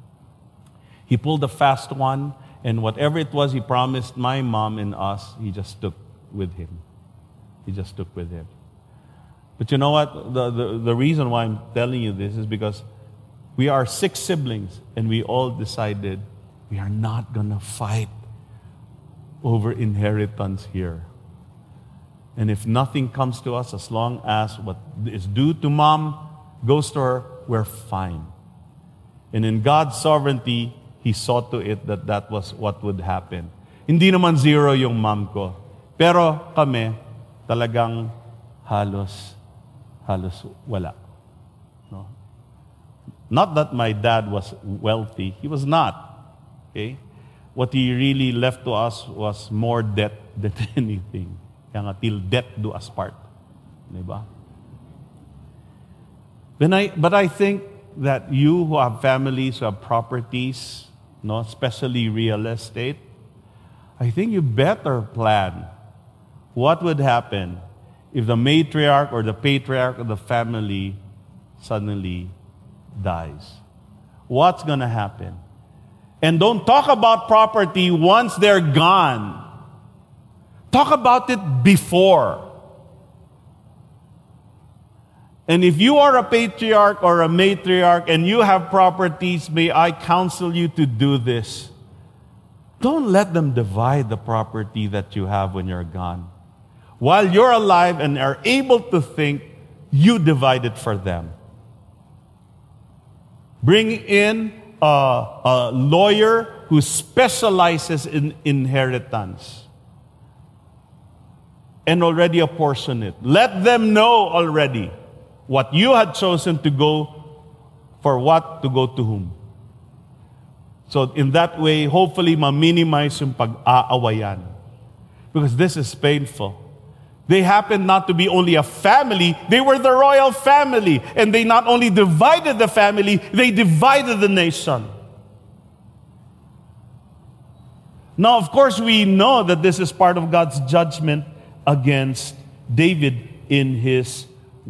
He pulled a fast one, and whatever it was he promised my mom and us, he just took with him. He just took with him. But you know what? The reason why I'm telling you this is because we are 6 siblings, and we all decided we are not going to fight over inheritance here. And if nothing comes to us, as long as what is due to mom goes to her, we're fine. And in God's sovereignty, He saw to it that that was what would happen. Hindi naman zero yung mom ko. Pero kami, talagang halos wala. No? Not that my dad was wealthy. He was not. Okay? What he really left to us was more debt than anything. Kaya nga, till death do us part. Diba? But I think that you who have families, who have properties, no, especially real estate, I think you better plan what would happen if the matriarch or the patriarch of the family suddenly dies. What's going to happen? And don't talk about property once they're gone. Talk about it before. And if you are a patriarch or a matriarch and you have properties, may I counsel you to do this. Don't let them divide the property that you have when you're gone. While you're alive and are able to think, you divide it for them. Bring in a lawyer who specializes in inheritance. And already apportion it. Let them know already what you had chosen to go, for what to go to whom. So in that way, hopefully ma-minimize yung pag-aawayan. Because this is painful. They happened not to be only a family, they were the royal family. And they not only divided the family, they divided the nation. Now, of course, we know that this is part of God's judgment against David in his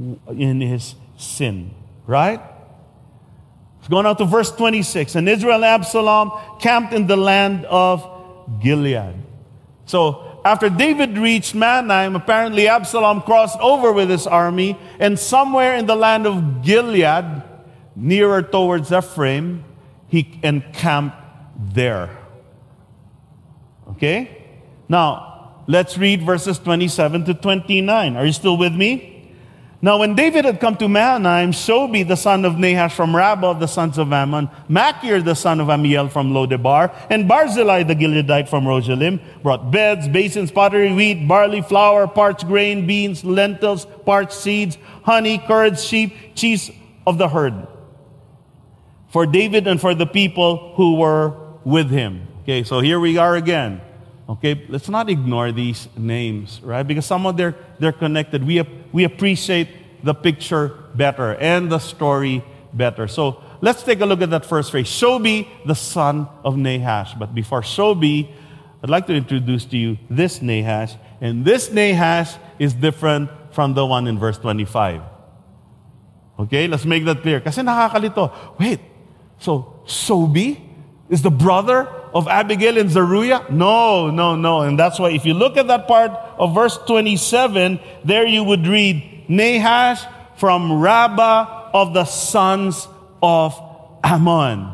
sin. Right? Let's go now to verse 26. And Israel and Absalom camped in the land of Gilead. So, after David reached Mahanaim, apparently Absalom crossed over with his army, and somewhere in the land of Gilead, nearer towards Ephraim, he encamped there. Okay? Now, Let's read verses 27 to 29. Are you still with me? Now when David had come to Mahanaim, Shobi the son of Nahash from Rabbah of the sons of Ammon, Machir the son of Amiel from Lodebar, and Barzillai the Gileadite from Rogelim brought beds, basins, pottery, wheat, barley, flour, parched grain, beans, lentils, parched seeds, honey, curds, sheep, cheese of the herd, for David and for the people who were with him. Okay, so here we are again. Okay, let's not ignore these names, right? Because some of they're connected. We appreciate the picture better and the story better. So let's take a look at that first phrase. Shobi, the son of Nahash. But before Shobi, I'd like to introduce to you this Nahash. And this Nahash is different from the one in verse 25. Okay, let's make that clear. Kasi nakakalito. Wait, so Shobi is the brother of Abigail and Zeruiah? No. And that's why if you look at that part of verse 27, there you would read, Nahash from Rabbah of the sons of Ammon.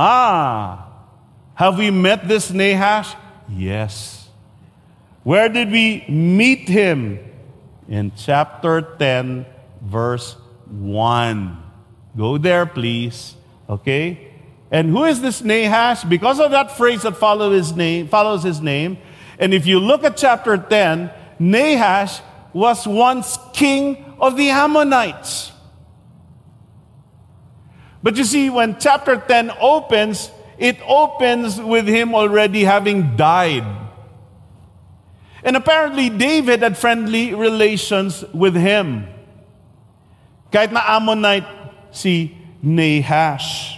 Have we met this Nahash? Yes. Where did we meet him? In chapter 10, verse 1. Go there, please. Okay? And who is this Nahash? Because of that phrase that follows his name. And if you look at chapter 10, Nahash was once king of the Ammonites. But you see, when chapter 10 opens, it opens with him already having died. And apparently, David had friendly relations with him. Kahit na Ammonite si Nahash.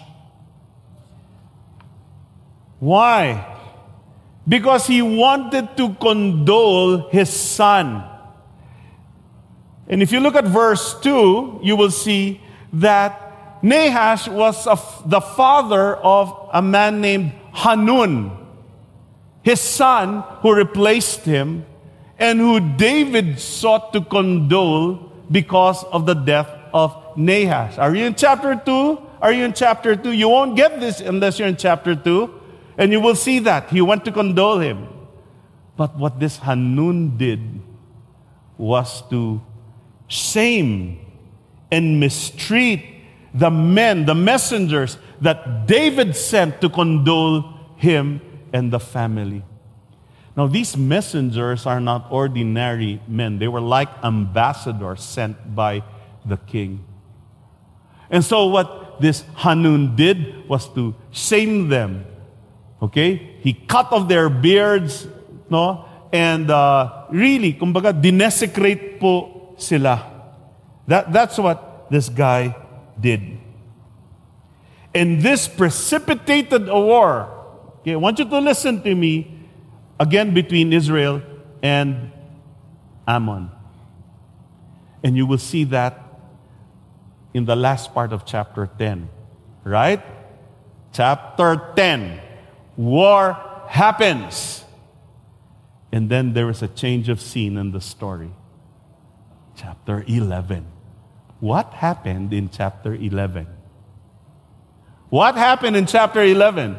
Why? Because he wanted to condole his son. And if you look at verse 2, you will see that Nahash was the father of a man named Hanun, his son who replaced him, and who David sought to condole because of the death of Nahash. Are you in chapter 2? Are you in chapter 2? You won't get this unless you're in chapter 2. And you will see that. He went to condole him. But what this Hanun did was to shame and mistreat the men, the messengers that David sent to condole him and the family. Now, these messengers are not ordinary men. They were like ambassadors sent by the king. And so what this Hanun did was to shame them. Okay? He cut off their beards, no? And really, kumbaga, dinesecrate po sila. That's what this guy did. And this precipitated a war. Okay, I want you to listen to me. Again, between Israel and Ammon. And you will see that in the last part of chapter 10. Right? Chapter 10. War happens. And then there is a change of scene in the story. Chapter 11. What happened in chapter 11? What happened in chapter 11?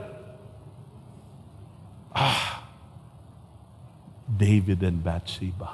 David and Bathsheba.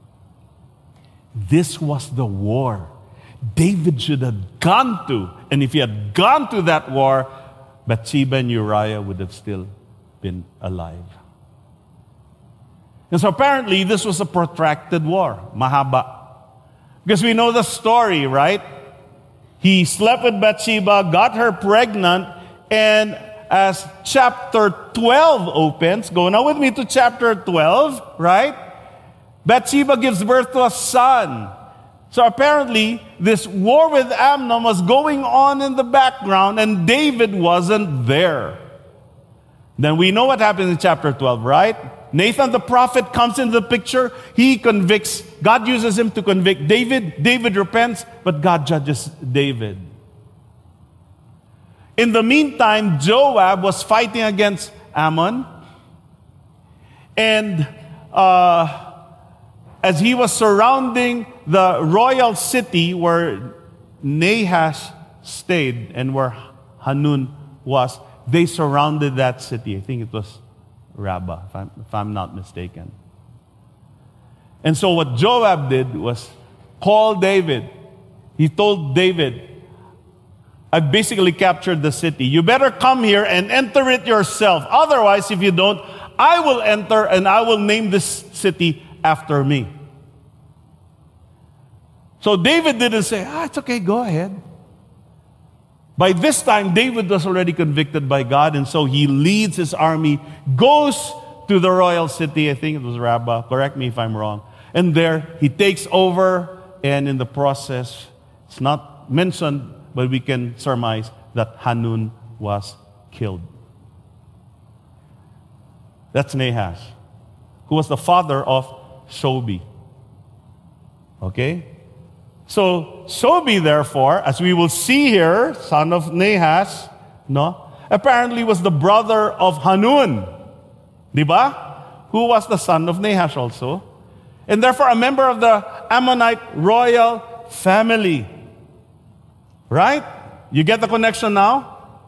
This was the war David should have gone to. And if he had gone to that war, Bathsheba and Uriah would have still been alive. And so apparently this was a protracted war. Mahaba. Because we know the story, right? He slept with Bathsheba, got her pregnant, and as chapter 12 opens, go now with me to chapter 12, right? Bathsheba gives birth to a son. So apparently, this war with Amnon was going on in the background, and David wasn't there. Then we know what happens in chapter 12, right? Nathan the prophet comes into the picture. He convicts. God uses him to convict David. David repents, but God judges David. In the meantime, Joab was fighting against Ammon. And as he was surrounding the royal city where Nahash stayed and where Hanun was, they surrounded that city. I think it was Rabbah, if I'm not mistaken. And so what Joab did was call David. He told David, I've basically captured the city. You better come here and enter it yourself. Otherwise, if you don't, I will enter and I will name this city after me. So David didn't say, it's okay, go ahead. By this time, David was already convicted by God, and so he leads his army, goes to the royal city, I think it was Rabbah, correct me if I'm wrong. And there, he takes over, and in the process, it's not mentioned, but we can surmise that Hanun was killed. That's Nahash, who was the father of Shobi. Okay? So, Shobi, therefore, as we will see here, son of Nahash, apparently was the brother of Hanun. Diba? Who was the son of Nahash also. And therefore, a member of the Ammonite royal family. Right? You get the connection now?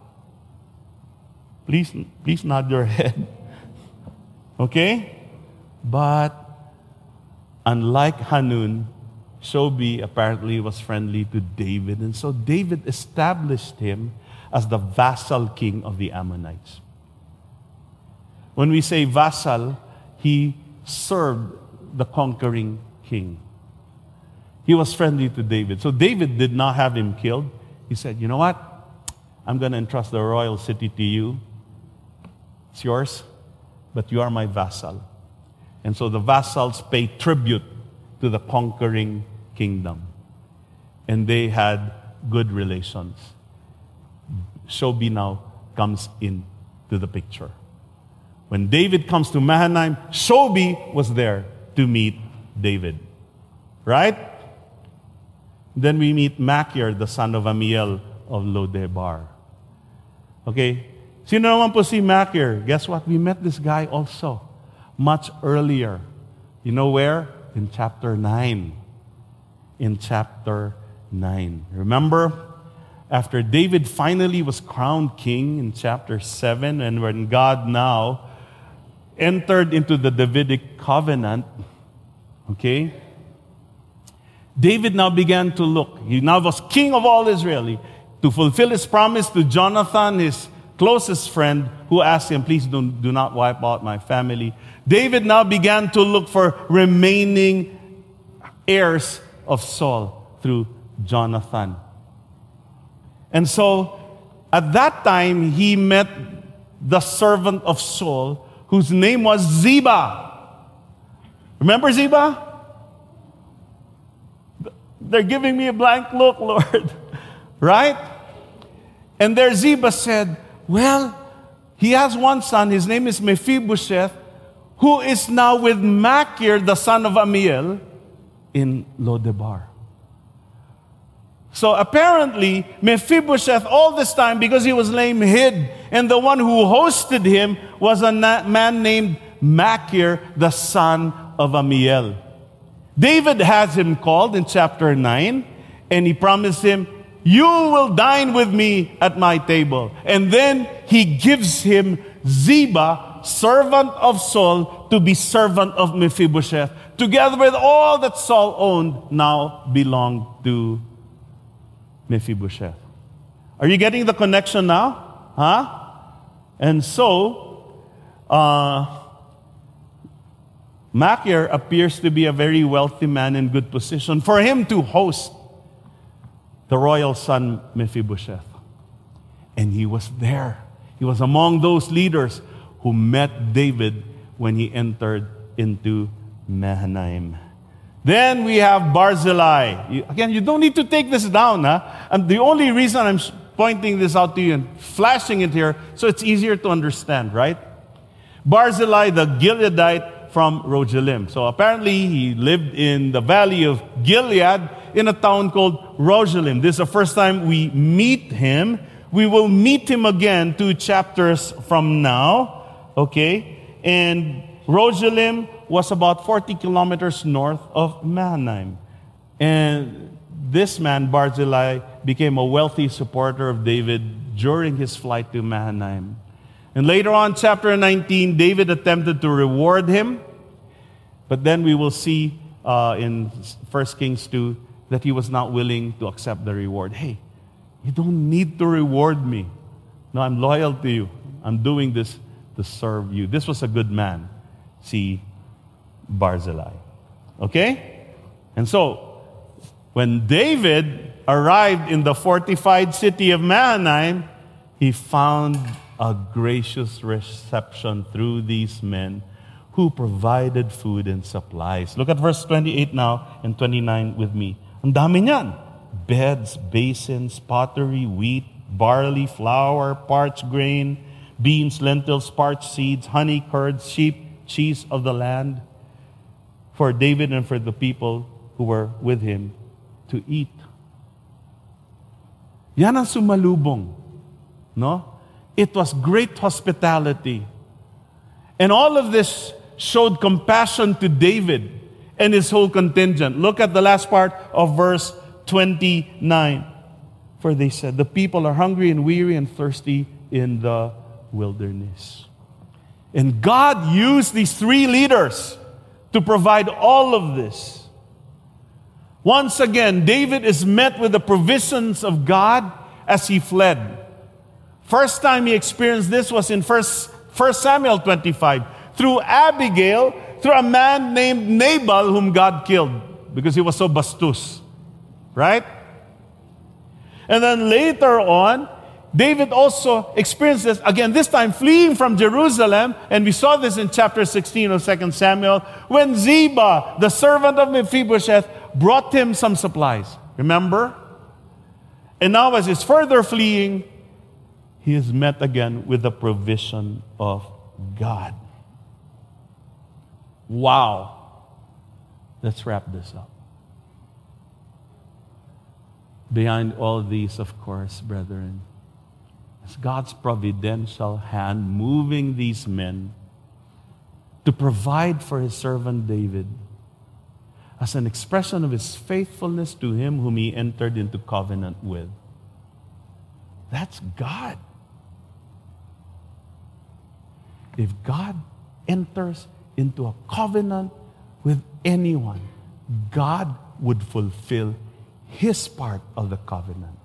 Please nod your head. Okay? But, unlike Hanun, Shobi apparently was friendly to David. And so David established him as the vassal king of the Ammonites. When we say vassal, he served the conquering king. He was friendly to David. So David did not have him killed. He said, you know what? I'm going to entrust the royal city to you. It's yours, but you are my vassal. And so the vassals pay tribute to the conquering kingdom. And they had good relations. Shobi now comes into the picture. When David comes to Mahanaim, Shobi was there to meet David. Right? Then we meet Machir, the son of Amiel of Lodebar. Okay? Sino naman po si Machir? Guess what? We met this guy also much earlier. You know where? In chapter 9. In chapter 9. Remember, after David finally was crowned king in chapter 7, and when God now entered into the Davidic covenant, okay, David now began to look. He now was king of all Israel to fulfill his promise to Jonathan, his closest friend, who asked him, please do not wipe out my family. David now began to look for remaining heirs of Saul through Jonathan. And so, at that time, he met the servant of Saul, whose name was Ziba. Remember Ziba? They're giving me a blank look, Lord. Right? And there Ziba said, well, he has one son, his name is Mephibosheth, who is now with Machir, the son of Amiel, in Lodebar. So apparently, Mephibosheth all this time, because he was lame, hid. And the one who hosted him was a man named Machir, the son of Amiel. David has him called in chapter 9, and he promised him, you will dine with me at my table. And then he gives him Ziba, servant of Saul, to be servant of Mephibosheth. Together with all that Saul owned now belonged to Mephibosheth. Are you getting the connection now? Huh? And so, Machir appears to be a very wealthy man in good position for him to host the royal son Mephibosheth. And he was there. He was among those leaders who met David when he entered into Mahanaim. Then we have Barzillai. Again, you don't need to take this down. And the only reason I'm pointing this out to you and flashing it here, so it's easier to understand, right? Barzillai, the Gileadite from Rogelim. So apparently he lived in the valley of Gilead in a town called Rogelim. This is the first time we meet him. We will meet him again 2 chapters from now. Okay? And Rogelim was about 40 kilometers north of Mahanaim. And this man, Barzillai, became a wealthy supporter of David during his flight to Mahanaim. And later on, chapter 19, David attempted to reward him. But then we will see in 1 Kings 2 that he was not willing to accept the reward. Hey, you don't need to reward me. No, I'm loyal to you. I'm doing this to serve you. This was a good man. See Barzillai. Okay? And so, when David arrived in the fortified city of Mahanaim, he found a gracious reception through these men who provided food and supplies. Look at verse 28 now and 29 with me. Ang dami niyan. Beds, basins, pottery, wheat, barley, flour, parched grain, beans, lentils, parched seeds, honey, curds, sheep, cheese of the land, for David and for the people who were with him to eat. Yan ang sumalubong. No? It was great hospitality. And all of this showed compassion to David and his whole contingent. Look at the last part of verse 29. For they said, the people are hungry and weary and thirsty in the wilderness. And God used these three leaders to provide all of this. Once again, David is met with the provisions of God as he fled. First time he experienced this was in 1 Samuel 25. Through Abigail, through a man named Nabal whom God killed because he was so bastos. Right? And then later on, David also experienced this, again, this time fleeing from Jerusalem, and we saw this in chapter 16 of 2 Samuel, when Ziba, the servant of Mephibosheth, brought him some supplies. Remember? And now as he's further fleeing, he is met again with the provision of God. Wow. Let's wrap this up. Behind all these, of course, brethren, is God's providential hand moving these men to provide for his servant David as an expression of his faithfulness to him whom he entered into covenant with. That's God. If God enters into a covenant with anyone, God would fulfill his part of the covenant.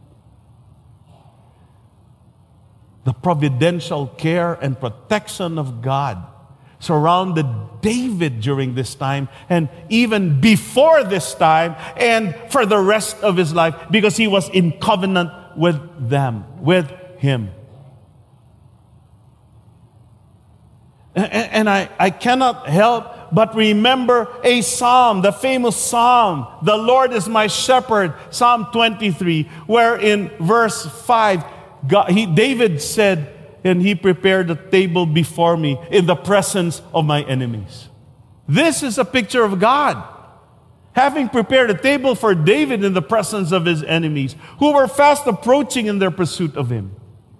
The providential care and protection of God surrounded David during this time and even before this time and for the rest of his life because he was in covenant with them, with him. And I cannot help but remember a psalm, the famous psalm, the Lord is my shepherd, Psalm 23, where in verse 5, David said, and he prepared a table before me in the presence of my enemies. This is a picture of God, having prepared a table for David in the presence of his enemies, who were fast approaching in their pursuit of him.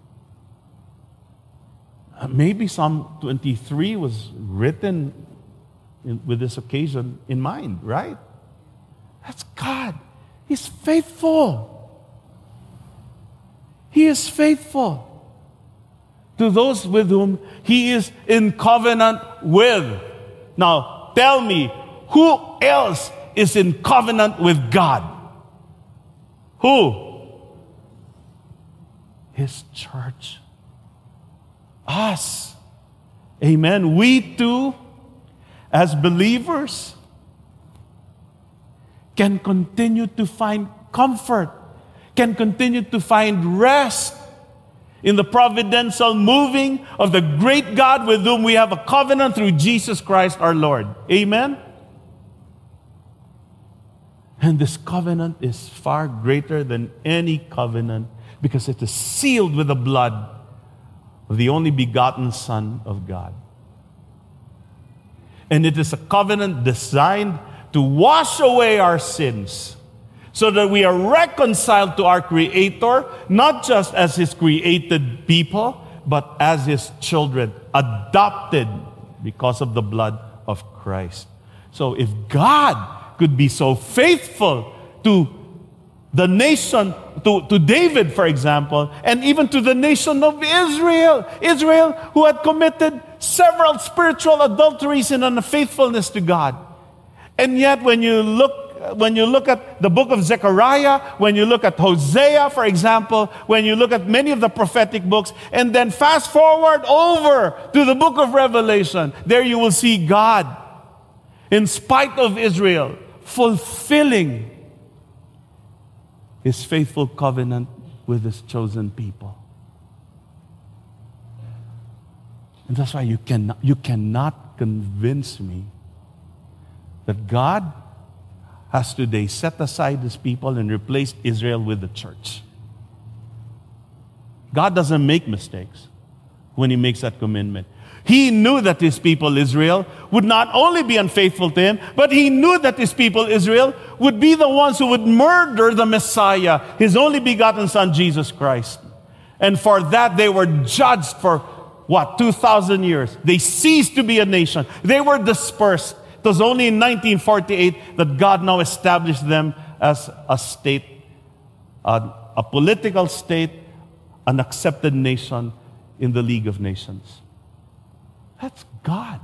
Maybe Psalm 23 was written with this occasion in mind, right? That's God. He's faithful. He is faithful to those with whom he is in covenant with. Now, tell me, who else is in covenant with God? Who? His church. Us. Amen. We too, as believers, can continue to find comfort, can continue to find rest in the providential moving of the great God with whom we have a covenant through Jesus Christ our Lord. Amen? And this covenant is far greater than any covenant because it is sealed with the blood of the only begotten Son of God. And it is a covenant designed to wash away our sins so that we are reconciled to our Creator, not just as His created people, but as His children, adopted because of the blood of Christ. So if God could be so faithful to the nation, to David, for example, and even to the nation of Israel, who had committed several spiritual adulteries in unfaithfulness to God. And yet when you look at the book of Zechariah, when you look at Hosea, for example, when you look at many of the prophetic books, and then fast forward over to the book of Revelation, there you will see God, in spite of Israel, fulfilling His faithful covenant with His chosen people. And that's why you cannot convince me that God has today set aside His people and replaced Israel with the church. God doesn't make mistakes when He makes that commitment. He knew that His people Israel would not only be unfaithful to Him, but He knew that His people Israel would be the ones who would murder the Messiah, His only begotten Son, Jesus Christ. And for that they were judged for 2,000 years. They ceased to be a nation. They were dispersed. It was only in 1948 that God now established them as a state, a political state, an accepted nation in the League of Nations. That's God.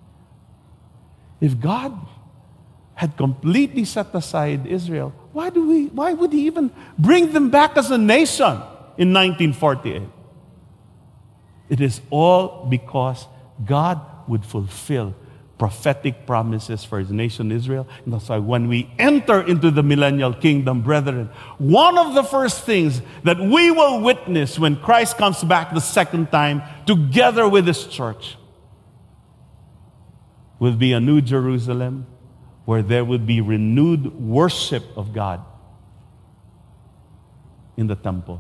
If God had completely set aside Israel, why would He even bring them back as a nation in 1948? It is all because God would fulfill prophetic promises for His nation Israel. And that's why when we enter into the millennial kingdom, brethren, one of the first things that we will witness when Christ comes back the second time, together with His church, will be a new Jerusalem where there will be renewed worship of God in the temple.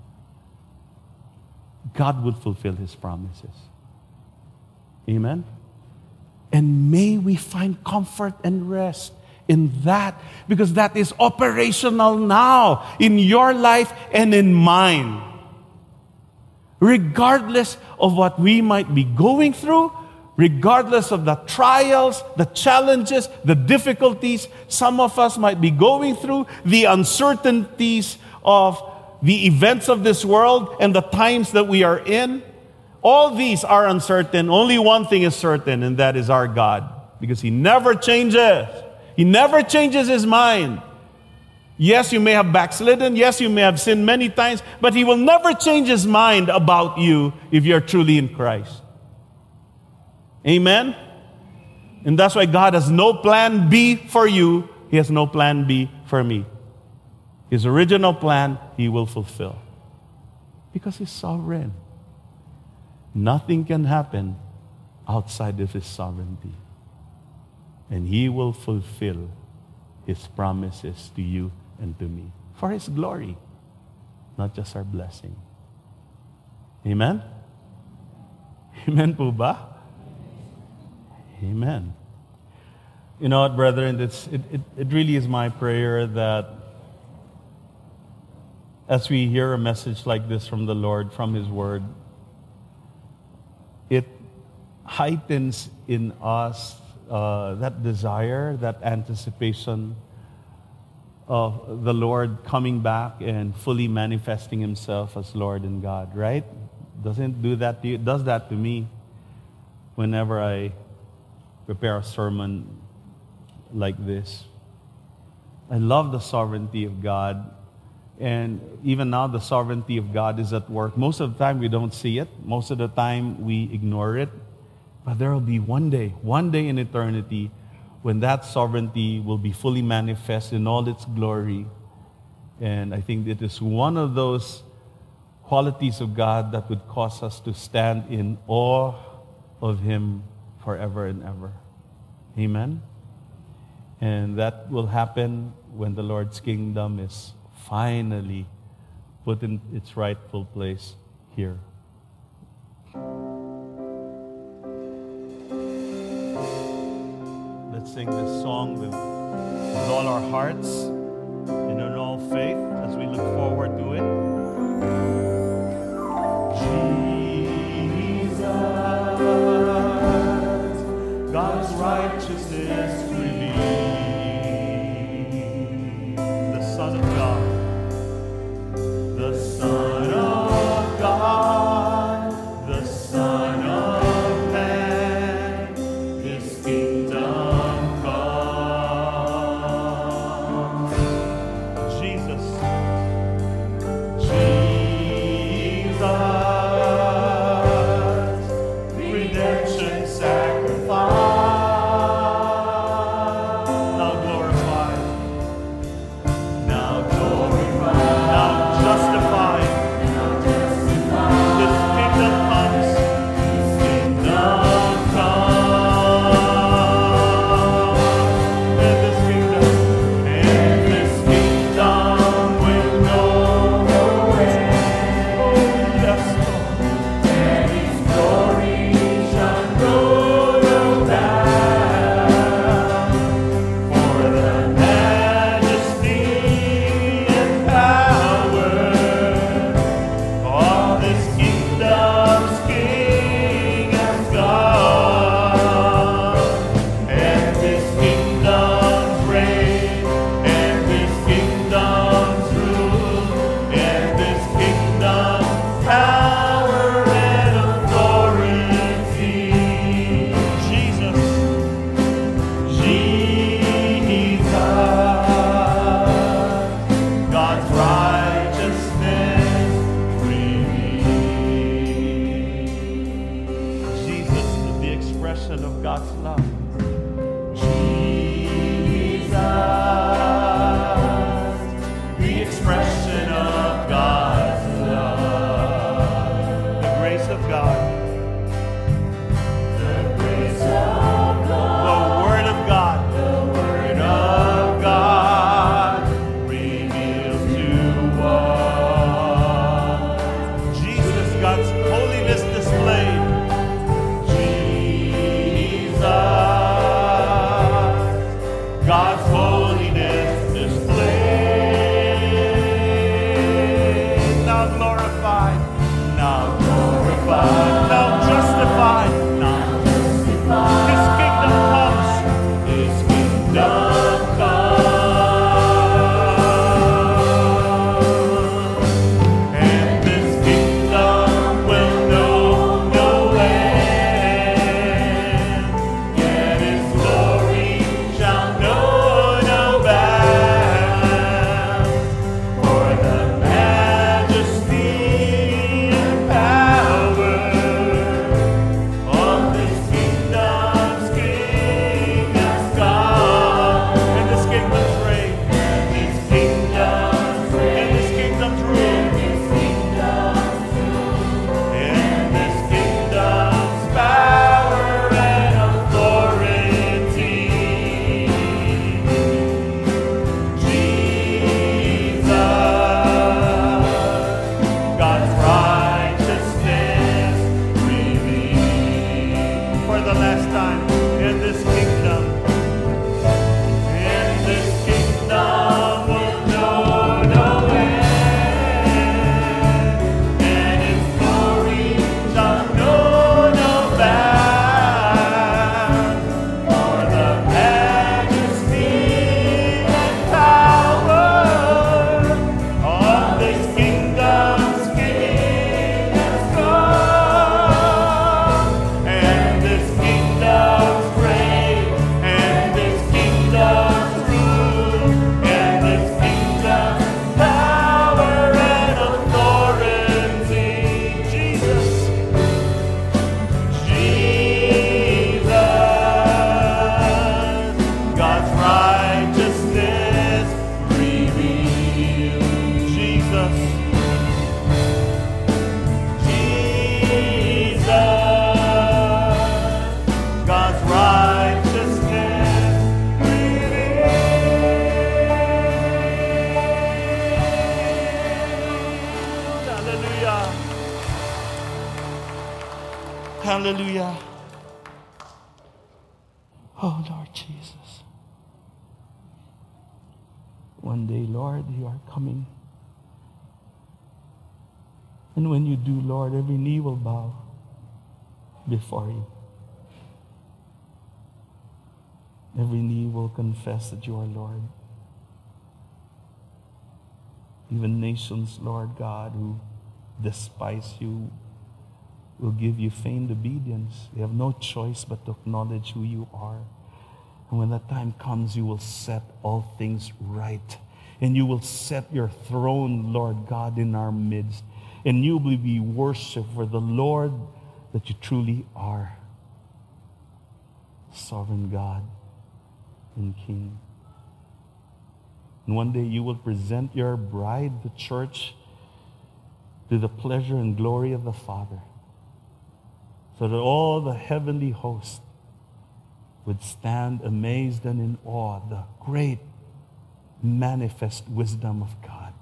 God will fulfill His promises. Amen? And may we find comfort and rest in that, because that is operational now in your life and in mine. Regardless of what we might be going through, regardless of the trials, the challenges, the difficulties some of us might be going through, the uncertainties of the events of this world and the times that we are in, all these are uncertain. Only one thing is certain, and that is our God, because He never changes. He never changes His mind. Yes, you may have backslidden. Yes, you may have sinned many times, but He will never change His mind about you if you're truly in Christ. Amen? And that's why God has no plan B for you. He has no plan B for me. His original plan, He will fulfill. Because He's sovereign. Nothing can happen outside of His sovereignty. And He will fulfill His promises to you and to me. For His glory, not just our blessing. Amen? Amen po ba? Amen. You know what, brethren, it really is my prayer that as we hear a message like this from the Lord, from His Word, it heightens in us that desire, that anticipation of the Lord coming back and fully manifesting Himself as Lord and God, right? Doesn't do that to you? It does that to me whenever I prepare a sermon like this. I love the sovereignty of God. And even now, the sovereignty of God is at work. Most of the time, we don't see it. Most of the time, we ignore it. But there will be one day in eternity, when that sovereignty will be fully manifest in all its glory. And I think it is one of those qualities of God that would cause us to stand in awe of Him forever and ever. Amen? And that will happen when the Lord's kingdom is finally put in its rightful place here. Let's sing this song with all our hearts and in all faith as we look forward to it. God's righteousness revealed, the Son of God, the Son of God, the Son of Man, His kingdom come. God's love. Jesus, the expression of God's love. The grace of God. The grace of God. The Word of God. The Word of God reveals to us. Jesus, God's holiness displayed. God's holiness displayed. Now glorified. Now glorified. Now justified. Now justified. His kingdom comes. His kingdom comes. And this kingdom will know no end. Yet His glory shall know no bounds. For the majesty and power of this kingdom's King has come. And this kingdom's reign. And this kingdom's reign. And this kingdom's rule. And this kingdom's power and authority. Jesus, God's righteousness revealed. For the last time. In this kingdom. And this kingdom will know no end, and its glory shall know no bounds. For the majesty and power of this kingdom's King has come, and this kingdom's reign, and this kingdom's rule, and this kingdom's power and authority. Jesus, God's righteousness revealed. Jesus. God's righteousness revealed. Hallelujah. Hallelujah. Oh, Lord Jesus. One day, Lord, you are coming. And when you do, Lord, every knee will bow before you. Every knee will confess that you are Lord. Even nations, Lord God, who despise you, will give you feigned obedience. They have no choice but to acknowledge who you are. And when that time comes, you will set all things right. And you will set your throne, Lord God, in our midst. And you will be worshipped for the Lord that you truly are. Sovereign God and King. And one day you will present your bride, the church, to the pleasure and glory of the Father, so that all the heavenly host would stand amazed and in awe of the great manifest wisdom of God.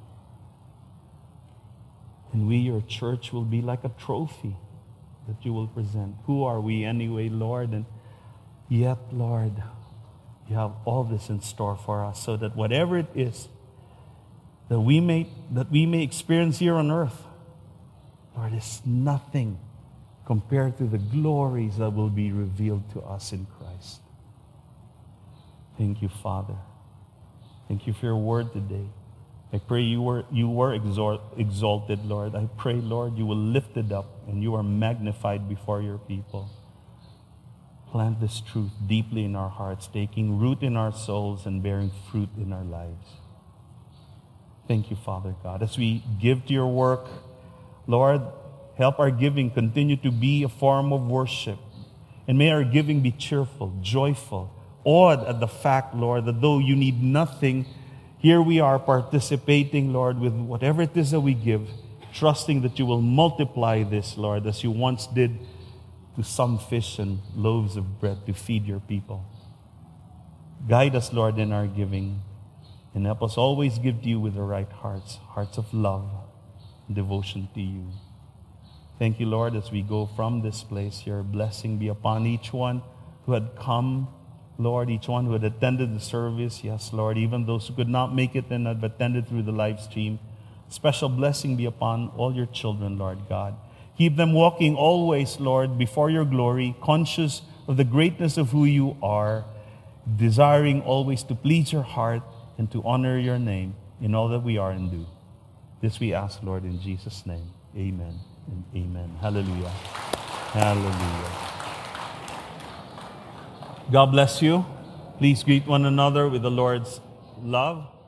And we, your church, will be like a trophy that you will present. Who are we anyway, Lord? And yet, Lord, you have all this in store for us, so that whatever it is that we may experience here on earth, Lord, is nothing compared to the glories that will be revealed to us in Christ. Thank you, Father. Thank you for your word today. I pray you were exalted, Lord. I pray, Lord, you will lift it up and you are magnified before your people. Plant this truth deeply in our hearts, taking root in our souls and bearing fruit in our lives. Thank you, Father God. As we give to your work, Lord, help our giving continue to be a form of worship And may our giving be cheerful, joyful, awed at the fact, Lord, that though you need nothing, here we are participating, Lord, with whatever it is that we give, trusting that you will multiply this, Lord, as you once did to some fish and loaves of bread to feed your people. Guide us, Lord, in our giving, and help us always give to you with the right hearts, hearts of love and devotion to you. Thank you, Lord, as we go from this place. Your blessing be upon each one who had come, Lord, each one who had attended the service. Yes, Lord, even those who could not make it and have attended through the live stream. Special blessing be upon all your children, Lord God. Keep them walking always, Lord, before your glory, conscious of the greatness of who you are, desiring always to please your heart and to honor your name in all that we are and do. This we ask, Lord, in Jesus' name. Amen and amen. Hallelujah. Hallelujah. God bless you. Please greet one another with the Lord's love.